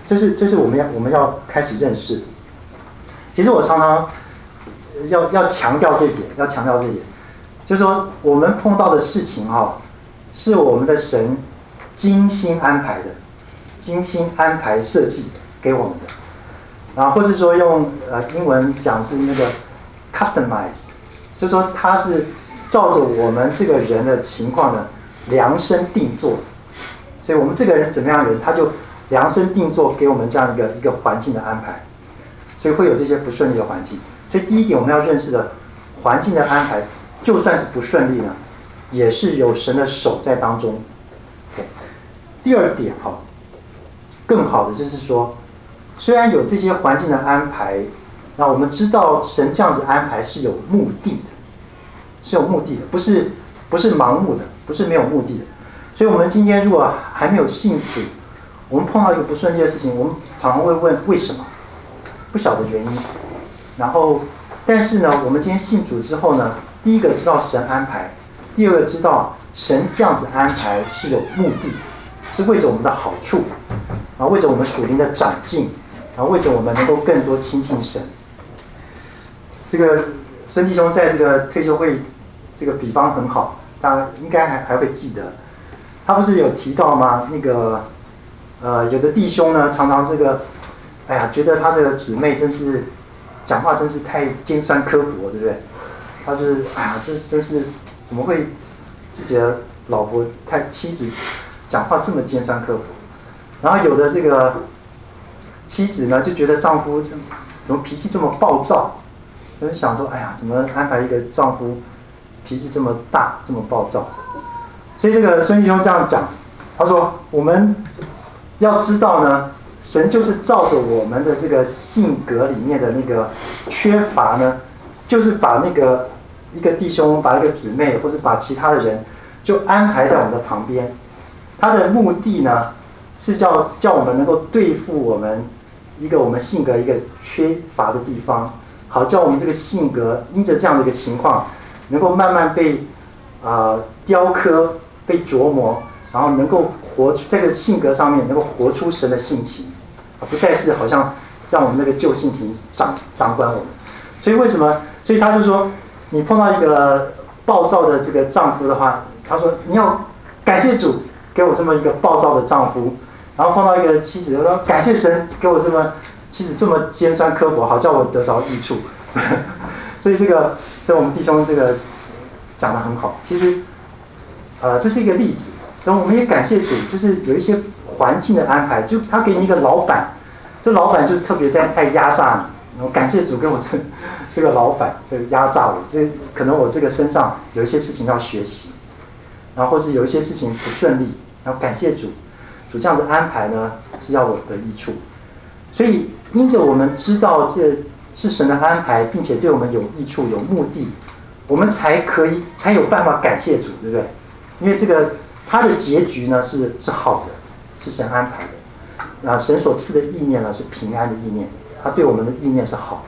这是这是我们要我们要开始认识。其实我常常要要强调这一点，要强调这一点，就是说我们碰到的事情哈、哦，是我们的神精心安排的，精心安排设计给我们的，啊，或是说用呃英文讲是那个 customized， 就是说它是照着我们这个人的情况呢量身定做，所以我们这个人怎么样的人，他就量身定做给我们这样一个一个环境的安排，所以会有这些不顺利的环境。所以第一点我们要认识的环境的安排，就算是不顺利呢，也是有神的手在当中。Okay. 第二点哈，更好的就是说，虽然有这些环境的安排，那我们知道神这样子安排是有目的的，是有目的的，不是不是盲目的，不是没有目的的。所以我们今天如果还没有信主，我们碰到一个不顺利的事情，我们常常会问为什么，不晓得原因。然后，但是呢，我们今天信主之后呢，第一个知道神安排，第二个知道神这样子安排是有目的，是为着我们的好处，然后为着我们属灵的长进，然后为着我们能够更多亲近神。这个孙弟兄在这个退休会这个比方很好，大家应该还还会记得，他不是有提到吗？那个呃，有的弟兄呢，常常这个，哎呀，觉得他的姊妹真是讲话真是太尖酸刻薄，对不对？他是哎呀，这真是怎么会自己的老婆太妻子讲话这么尖酸刻薄？然后有的这个妻子呢，就觉得丈夫怎么脾气这么暴躁，就是想说，哎呀，怎么安排一个丈夫脾气这么大，这么暴躁？所以这个孙弟兄这样讲，他说我们要知道呢，神就是照着我们的这个性格里面的那个缺乏呢，就是把那个一个弟兄，把一个姊妹，或是把其他的人，就安排在我们的旁边。他的目的呢，是叫叫我们能够对付我们一个我们性格一个缺乏的地方，好叫我们这个性格因着这样的一个情况，能够慢慢被啊、呃、雕刻、被琢磨，然后能够活在这个性格上面能够活出神的性情，不再是好像让我们那个旧性情掌掌管我们。所以为什么？所以他就说，你碰到一个暴躁的这个丈夫的话，他说你要感谢主给我这么一个暴躁的丈夫，然后碰到一个妻子，说感谢神给我这么妻子这么尖酸刻薄，好叫我得着益处。所以这个，所以我们弟兄这个讲得很好。其实，呃，这是一个例子。所以我们也感谢主，就是有一些环境的安排，就他给你一个老板，这老板就特别在爱压榨你。然后感谢主给我这这个老板，这个压榨我，这可能我这个身上有一些事情要学习，然后或是有一些事情不顺利，然后感谢主，主这样的安排呢是要我得益处。所以因着我们知道这是神的安排，并且对我们有益处、有目的，我们才可以才有办法感谢主，对不对？因为这个他的结局呢是是好的，是神安排的。啊，神所赐的意念呢是平安的意念。他对我们的意念是好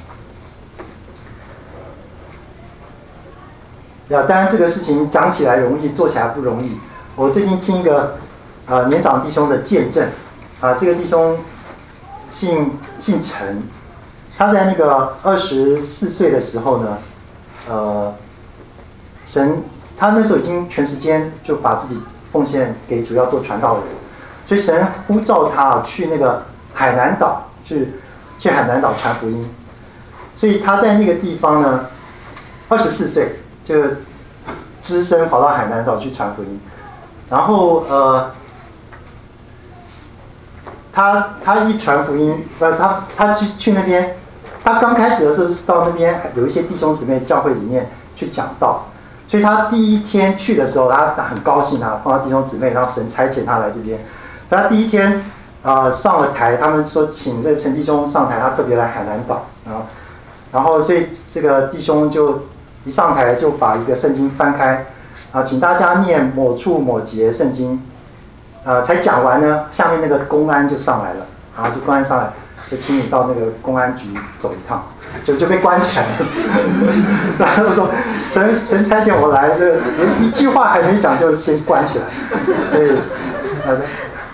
的。啊，当然这个事情讲起来容易，做起来不容易。我最近听一个呃年长弟兄的见证，啊，这个弟兄姓姓陈，他在那个二十四岁的时候呢，呃，神他那时候已经全时间就把自己奉献给主要做传道的人，所以神呼召他啊去那个海南岛去。去海南岛传福音，所以他在那个地方呢，二十四岁就只身跑到海南岛去传福音，然后呃，他他一传福音，呃，他他去去那边，他刚开始的时候是到那边有一些弟兄姊妹教会里面去讲道，所以他第一天去的时候，他很高兴啊，碰到弟兄姊妹，然后神差遣他来这边，他第一天。啊、呃，上了台，他们说请这个陈弟兄上台，他特别来海南岛啊，然后所以这个弟兄就一上台就把一个圣经翻开啊，请大家念某处某节圣经，呃，才讲完呢，下面那个公安就上来了，然后就公安上来，就请你到那个公安局走一趟，就就被关起来了。然后说神神差遣我来，这一句话还没讲就先关起来，所以呃。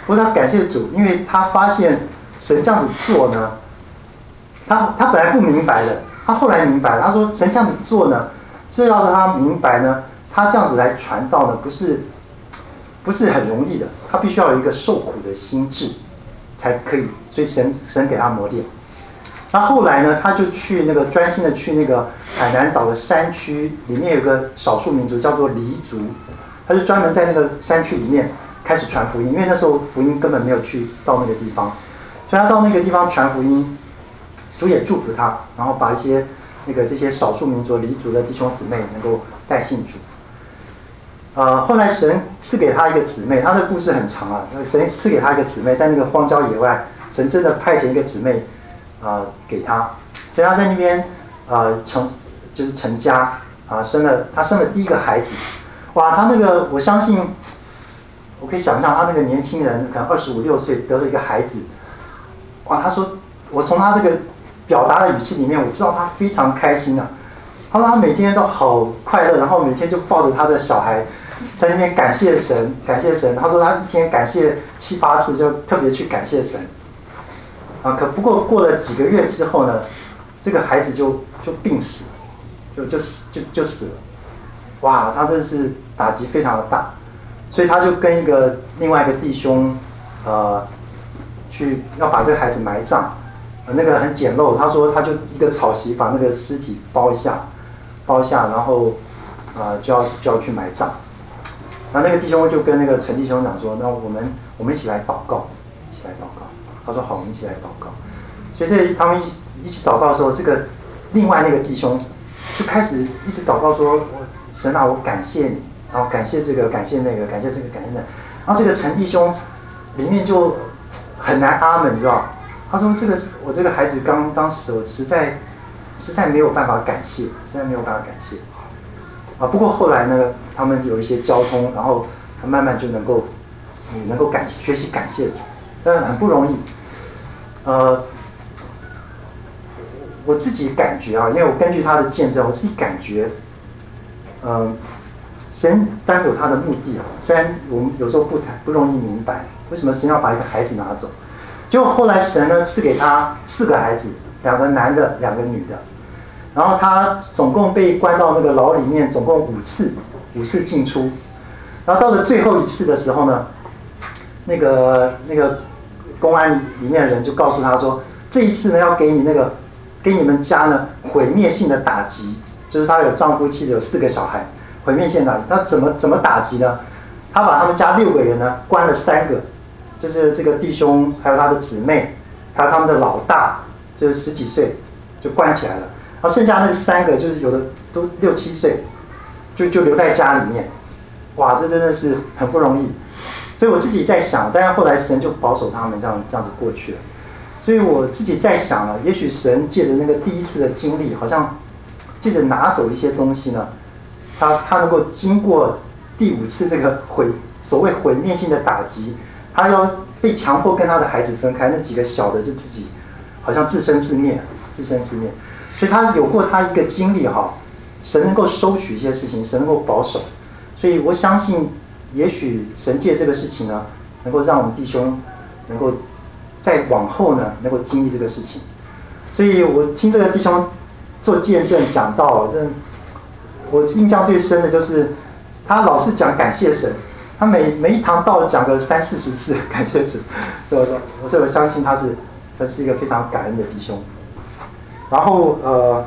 不过他感谢主，因为他发现神这样子做呢，他他本来不明白的，他后来明白了。他说神这样子做呢，是要让他明白呢，他这样子来传道呢，不是不是很容易的，他必须要有一个受苦的心智才可以，所以神神给他磨练。那后来呢，他就去那个专心的去那个海南岛的山区，里面有个少数民族叫做黎族，他就专门在那个山区里面开始传福音，因为那时候福音根本没有去到那个地方，所以他到那个地方传福音，主也祝福他，然后把一些那个这些少数民族黎族的弟兄姊妹能够带信主。呃，后来神赐给他一个姊妹，他的故事很长啊，神赐给他一个姊妹，在那个荒郊野外，神真的派遣一个姊妹啊、呃、给他，所以他在那边呃成就是成家啊、呃，生了他生了第一个孩子，哇，他那个我相信，我可以想象他那个年轻人可能二十五六岁得了一个孩子，哇，他说我从他这个表达的语气里面，我知道他非常开心啊。他说他每天都好快乐，然后每天就抱着他的小孩在那边感谢神，感谢神。他说他一天感谢七八次，就特别去感谢神。啊，可不过过了几个月之后呢，这个孩子就就病死了，就就就就死了。哇，他真是打击非常的大，所以他就跟一个另外一个弟兄，呃，去要把这个孩子埋葬。呃、那个很简陋，他说他就一个草席把那个尸体包一下。包下，然后呃就要就要去埋葬。然后那个弟兄就跟那个陈弟兄讲说，那我们我们一起来祷告，一起来祷告。他说好，我们一起来祷告。所以这他们一起一起祷告的时候，这个另外那个弟兄就开始一直祷告说，我神啊，我感谢你，然后感谢这个，感谢那个，感谢这个，感谢那个。然后这个陈弟兄里面就很难阿门，你知道？他说这个我这个孩子刚刚死，我实在。实在没有办法感谢，实在没有办法感谢啊！不过后来呢，他们有一些交通，然后他慢慢就能够，嗯，能够感学习感谢主，但是很不容易。呃，我自己感觉啊，因为我根据他的见证，我自己感觉，嗯、呃，神当然有他的目的啊。虽然我们有时候不太不容易明白，为什么神要把一个孩子拿走？结果后来神呢赐给他四个孩子。两个男的，两个女的，然后他总共被关到那个牢里面，总共五次，五次进出。然后到了最后一次的时候呢，那个那个公安里面的人就告诉他说，这一次呢要给你那个给你们家呢毁灭性的打击，就是他有丈夫妻子有四个小孩，毁灭性打击。他怎么怎么打击呢？他把他们家六个人呢关了三个，就是这个弟兄，还有他的姊妹，还有他们的老大。就是十几岁就关起来了，然后剩下那三个就是有的都六七岁，就就留在家里面，哇，这真的是很不容易。所以我自己在想，但是后来神就保守他们这样这样子过去了。所以我自己在想了，也许神借着那个第一次的经历，好像借着拿走一些东西呢，他他能够经过第五次这个毁所谓毁灭性的打击，他要被强迫跟他的孩子分开，那几个小的就自己。好像自生自灭，自生自灭，所以他有过他一个经历哈，神能够收取一些事情，神能够保守，所以我相信，也许神借这个事情呢，能够让我们弟兄能够再往后呢，能够经历这个事情。所以我听这个弟兄做见证讲道，真我印象最深的就是他老是讲感谢神，他每每一堂道讲个三四十次感谢神，对吧？所以我相信他是。他是一个非常感恩的弟兄，然后呃，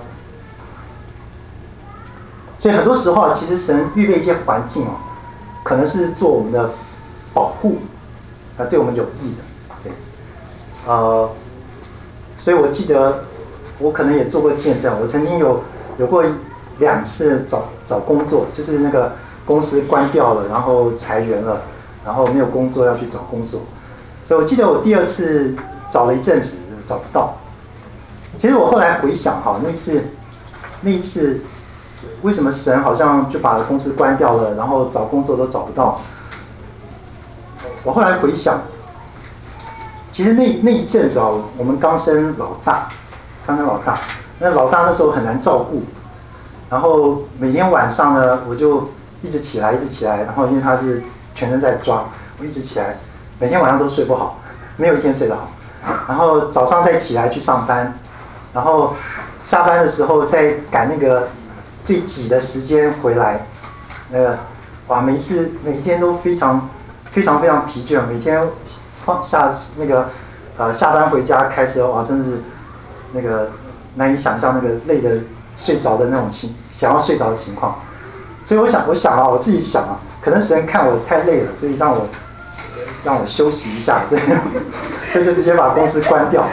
所以很多时候啊，其实神预备一些环境哦，可能是做我们的保护，啊，对我们有益的，对，呃，所以我记得我可能也做过见证，我曾经有有过两次找找工作，就是那个公司关掉了，然后裁员了，然后没有工作要去找工作，所以我记得我第二次。找了一阵子找不到，其实我后来回想哈，那次那一次为什么神好像就把公司关掉了，然后找工作都找不到？我后来回想，其实那那一阵子啊，我们刚生老大，刚生老大，那老大那时候很难照顾，然后每天晚上呢，我就一直起来，一直起来，然后因为他是全身在抓，我一直起来。 每天晚上都睡不好，没有一天睡得好。然后早上再起来去上班，然后下班的时候再赶那个最挤的时间回来，那个哇，每一次每一天都非常非常非常疲倦，每天放下那个呃下班回家开车哇，真的是那个难以想象那个累的睡着的那种情，想要睡着的情况。所以我想我想啊，我自己想啊，可能神看我太累了，所以让我让我休息一下，所以所以就直接把公司关掉。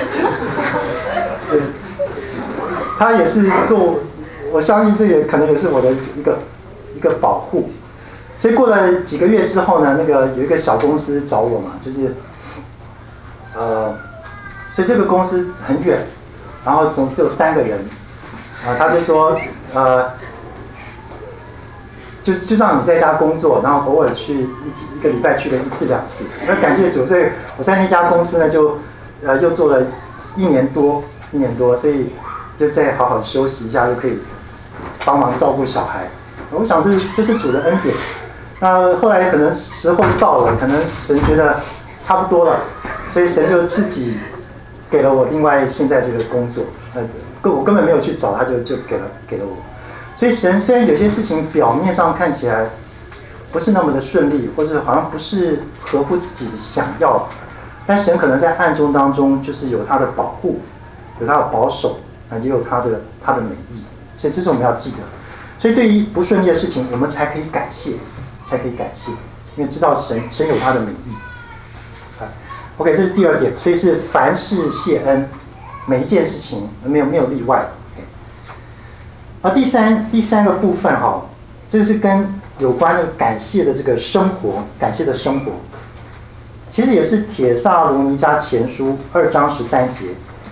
对，他也是做，我相信这也可能也是我的一个一个保护。所以过了几个月之后呢，那个有一个小公司找我嘛，就是呃，所以这个公司很远，然后总只有三个人，啊、呃，他就说呃。就就让你在家工作，然后偶尔去一一个礼拜去个一次两次。那感谢主，所以我在那家公司呢，就呃又做了一年多，一年多，所以就再好好休息一下，就可以帮忙照顾小孩。我想这是这是主的恩典。那后来可能时候到了，可能神觉得差不多了，所以神就自己给了我另外现在这个工作。呃，我根本没有去找，他就就给了给了我。所以神虽然有些事情表面上看起来不是那么的顺利，或者好像不是合乎自己想要，但神可能在暗中当中就是有他的保护，有他的保守，啊，也有他的他的美意，所以这是我们要记得。所以对于不顺利的事情，我们才可以感谢，才可以感谢，因为知道神神有他的美意。OK， 这是第二点，所以是凡事谢恩，每一件事情没有没有例外。而第三第三个部分哈、哦，这是跟有关的感谢的这个生活，感谢的生活，其实也是帖撒罗尼迦前书二章十三节。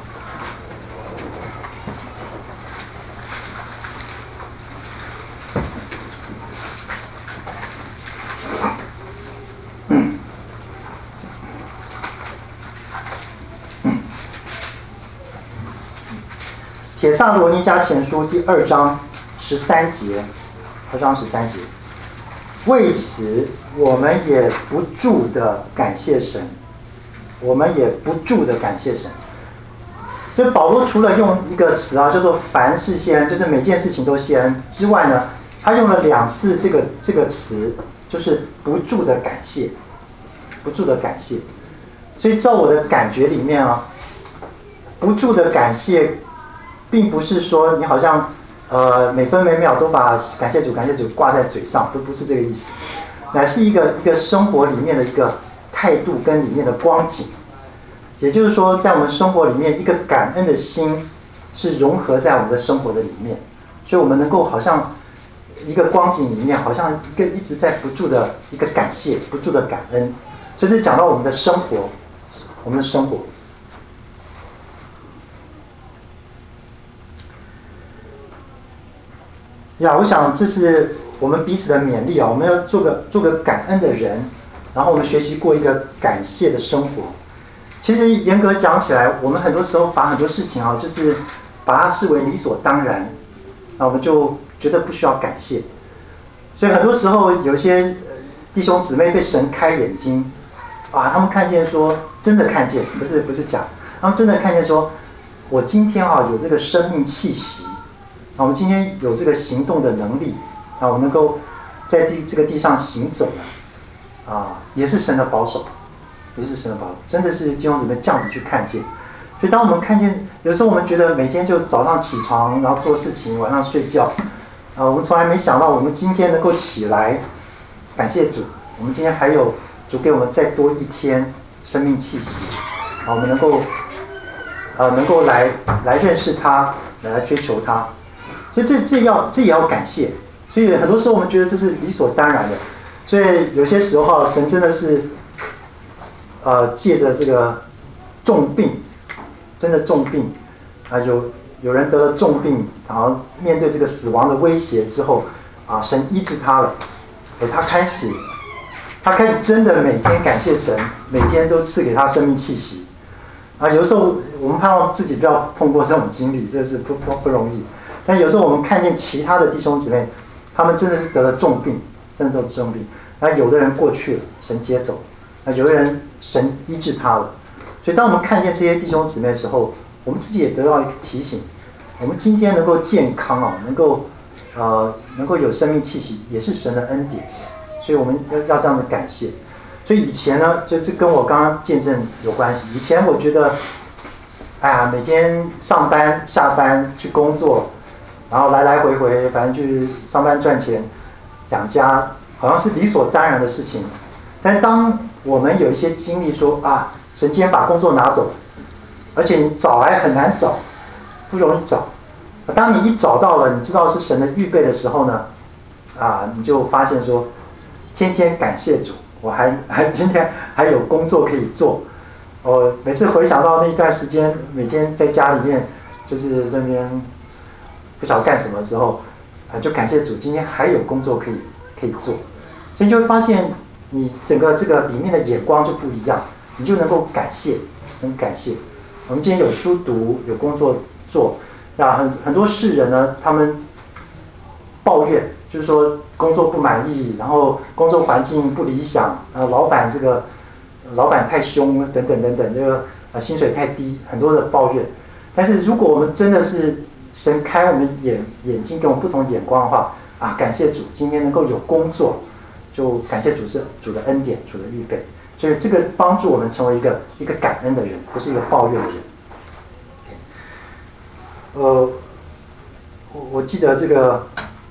帖撒罗尼迦前书第二章十三节，二章十三节，为此我们也不住的感谢神，我们也不住的感谢神。所以保罗除了用一个词啊，叫做凡事谢恩，就是每件事情都谢恩之外呢，他用了两次这个这个词，就是不住的感谢，不住的感谢。所以照我的感觉里面啊，不住的感谢并不是说你好像呃每分每秒都把感谢主感谢主挂在嘴上，都不是这个意思，乃是一个一个生活里面的一个态度跟里面的光景。也就是说，在我们生活里面，一个感恩的心是融合在我们的生活的里面，所以我们能够好像一个光景里面，好像一个一直在不住的一个感谢，不住的感恩。所以这讲到我们的生活，我们的生活。呀，我想这是我们彼此的勉励啊，我们要做个做个感恩的人，然后我们学习过一个感谢的生活。其实严格讲起来，我们很多时候把很多事情啊，就是把它视为理所当然，那我们就觉得不需要感谢。所以很多时候有一些弟兄姊妹被神开眼睛啊，他们看见说，真的看见，不是不是假，他们真的看见说，我今天啊有这个生命气息，啊，我们今天有这个行动的能力，啊，我能够在地这个地上行走了，啊，也是神的保守。不是神的保守，真的是弟兄姊妹这样子去看见。所以当我们看见，有时候我们觉得每天就早上起床，然后做事情，晚上睡觉，啊，我们从来没想到我们今天能够起来，感谢主，我们今天还有主给我们再多一天生命气息，啊，我们能够，呃，能够来来认识他，来追求他，所以这这要这也要感谢。所以很多时候我们觉得这是理所当然的，所以有些时候神真的是。呃，借着这个重病，真的重病啊，有有人得了重病，然后面对这个死亡的威胁之后，啊，神医治他了，而他开始，他开始真的每天感谢神，每天都赐给他生命气息。啊，有时候我们盼望自己不要碰过这种经历，这是不不不容易。但有时候我们看见其他的弟兄姊妹，他们真的是得了重病，真的得了重病，然后有的人过去了，神接走。 啊，有的人神医治他了。所以当我们看见这些弟兄姊妹的时候，我们自己也得到一个提醒，我们今天能够健康啊，能够呃能够有生命气息，也是神的恩典，所以我们要要这样的感谢。所以以前呢，就是跟我刚刚见证有关系。以前我觉得，哎呀，每天上班下班去工作，然后来来回回，反正去上班赚钱养家，好像是理所当然的事情。但是当我们有一些经历说啊，神今天把工作拿走，而且你找还很难找，不容易找。当你一找到了，你知道是神的预备的时候呢，啊，你就发现说，天天感谢主，我还还今天还有工作可以做。我每次回想到那一段时间，每天在家里面就是那边不晓得干什么的时候，啊，就感谢主，今天还有工作可以可以做。所以就会发现你整个这个里面的眼光就不一样，你就能够感谢，很感谢。我们今天有书读，有工作做，那很很多世人呢，他们抱怨，就是说工作不满意，然后工作环境不理想，呃，老板这个老板太凶，等等等等，这个呃薪水太低，很多的抱怨。但是如果我们真的是神开我们眼眼睛，给我们不同眼光的话，啊，感谢主，今天能够有工作，就感谢主是主的恩典，主的预备。所以这个帮助我们成为一个一个感恩的人，不是一个抱怨的人。呃，我我记得这个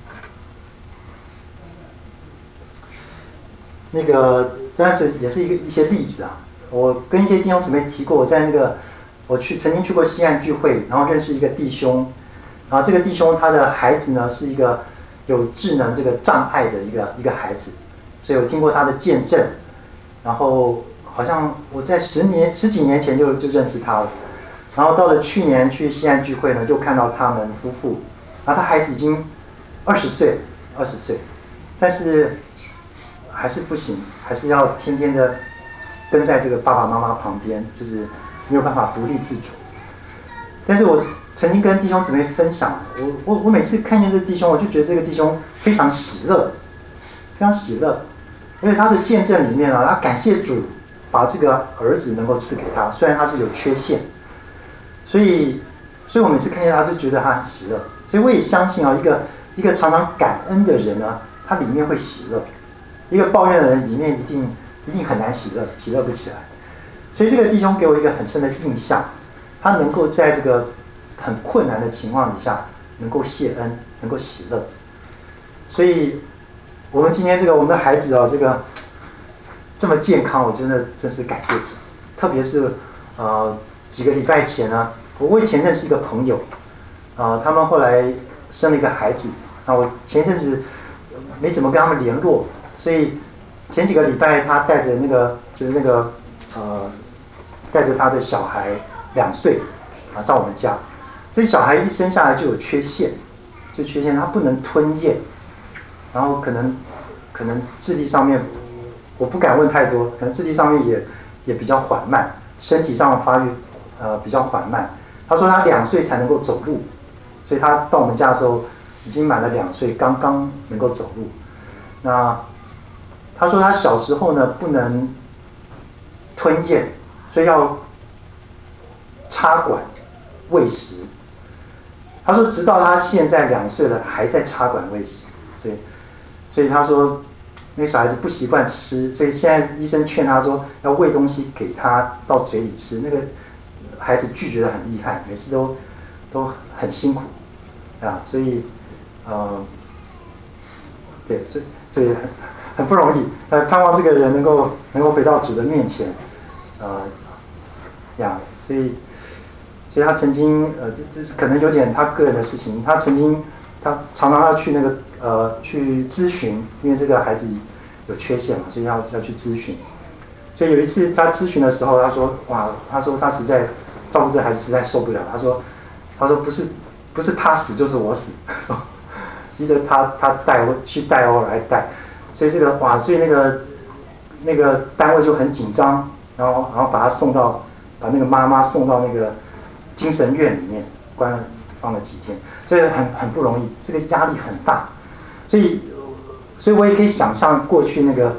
那个，当然这也是一个一些例子啊。我跟一些弟兄姊妹提过，我在那个我去曾经去过西岸聚会，然后认识一个弟兄，然后这个弟兄他的孩子呢是一个有智能这个障碍的一个一个孩子，所以我经过他的见证。然后好像我在十年十几年前就就认识他了，然后到了去年去西岸聚会呢，就看到他们夫妇，然后他孩子已经二十岁，二十岁，但是还是不行，还是要天天的跟在这个爸爸妈妈旁边，就是没有办法独立自主。但是我曾经跟弟兄姊妹分享，我我我每次看见这个弟兄，我就觉得这个弟兄非常喜乐，非常喜乐。因为他的见证里面啊，他感谢主把这个儿子能够赐给他，虽然他是有缺陷，所以，所以我每次看见他就觉得他很喜乐。所以我也相信啊，一个一个常常感恩的人呢，他里面会喜乐；一个抱怨的人里面一定一定很难喜乐，喜乐不起来。所以这个弟兄给我一个很深的印象，他能够在这个很困难的情况底下，能够谢恩，能够喜乐。所以。我们今天这个我们的孩子啊，这个这么健康，我真的真是感谢主。特别是呃几个礼拜前呢，我以前认识一个朋友，啊、呃，他们后来生了一个孩子，啊，我前阵子没怎么跟他们联络，所以前几个礼拜他带着那个就是那个呃带着他的小孩两岁啊到我们家，这小孩一生下来就有缺陷，就缺陷他不能吞咽。然后可能可能智力上面，我不敢问太多，可能智力上面也也比较缓慢，身体上的发育呃比较缓慢。他说他两岁才能够走路，所以他到我们家的时候已经满了两岁，刚刚能够走路。那他说他小时候呢不能吞咽，所以要插管喂食。他说直到他现在两岁了还在插管喂食，所以。所以他说，那个小孩子不习惯吃，所以现在医生劝他说要喂东西给他到嘴里吃。那个孩子拒绝得很厉害，每次都都很辛苦啊，所以呃，对，所以所以很很不容易。呃，盼望这个人能够能够回到主的面前，呃，呀，所以所以他曾经呃，这这可能有点他个人的事情，他曾经。他常常要去那个呃去咨询，因为这个孩子有缺陷嘛，所以要要去咨询。所以有一次他咨询的时候，他说哇，他说他实在照顾这孩子实在受不了。他说他说不是不是他死就是我死，一个他他带我去带我来带，所以这个哇，所以那个那个单位就很紧张，然后然后把他送到把那个妈妈送到那个精神院里面关了。放了几天，这个很很不容易，这个压力很大，所以所以我也可以想象过去那个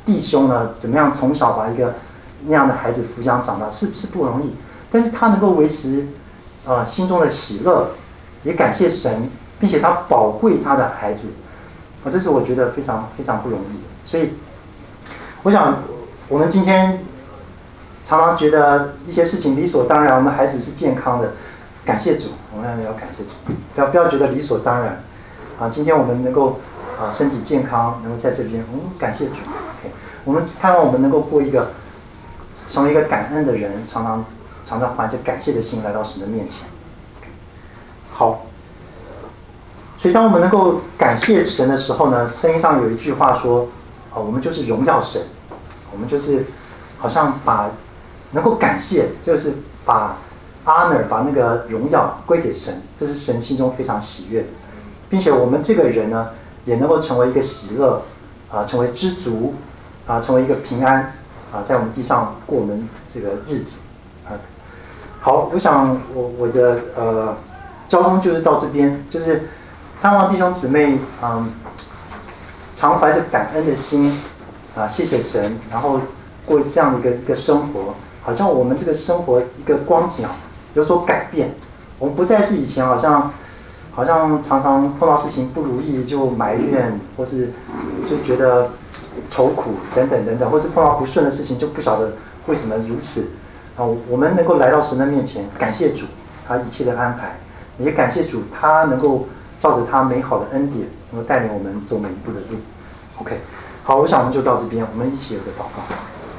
弟兄呢，怎么样从小把一个那样的孩子抚养长大，是是不容易。但是他能够维持呃心中的喜乐，也感谢神，并且他宝贵他的孩子，啊、呃，这是我觉得非常非常不容易的。所以，我想我们今天常常觉得一些事情理所当然，我们孩子是健康的，感谢主，我们要感谢主，不要不要觉得理所当然。啊，今天我们能够啊身体健康，能够在这边，我们感谢主。OK， 我们盼望我们能够过一个成为一个感恩的人，常常常常怀着感谢的心来到神的面前。好，所以当我们能够感谢神的时候呢，圣经上有一句话说，啊，我们就是荣耀神，我们就是好像把能够感谢，就是把 honor 把那个荣耀归给神，这是神心中非常喜悦的。并且我们这个人呢，也能够成为一个喜乐啊，成为知足啊，成为一个平安啊，在我们地上过我们这个日子啊。好，我想我我的呃交通就是到这边，就是盼望弟兄姊妹嗯，常怀着感恩的心啊，谢谢神，然后过这样的一个一个生活，好像我们这个生活一个光景有所改变，我们不再是以前好像。好像常常碰到事情不如意就埋怨，或是就觉得愁苦等等等等，或是碰到不顺的事情就不晓得为什么如此啊！我们能够来到神的面前，感谢主他一切的安排，也感谢主他能够照着他美好的恩典，能够带领我们走每一步的路。OK， 好，我想我们就到这边，我们一起有个祷告。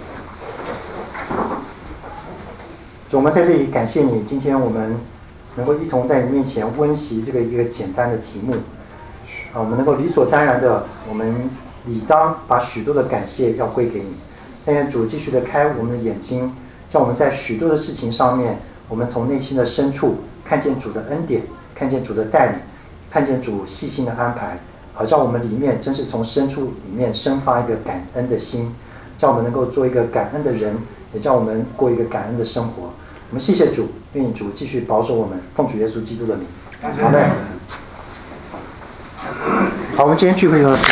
主，我们在这里感谢你，今天我们能够一同在你面前温习这个一个简单的题目，啊，我们能够理所当然的，我们理当把许多的感谢要归给你。但愿主继续的开我们的眼睛，叫我们在许多的事情上面，我们从内心的深处看见主的恩典，看见主的带领，看见主细心的安排，好叫我们里面真是从深处里面生发一个感恩的心，叫我们能够做一个感恩的人，也叫我们过一个感恩的生活。我们谢谢主，愿主继续保守我们，奉主耶稣基督的名，阿们。好，我们今天聚会就到此。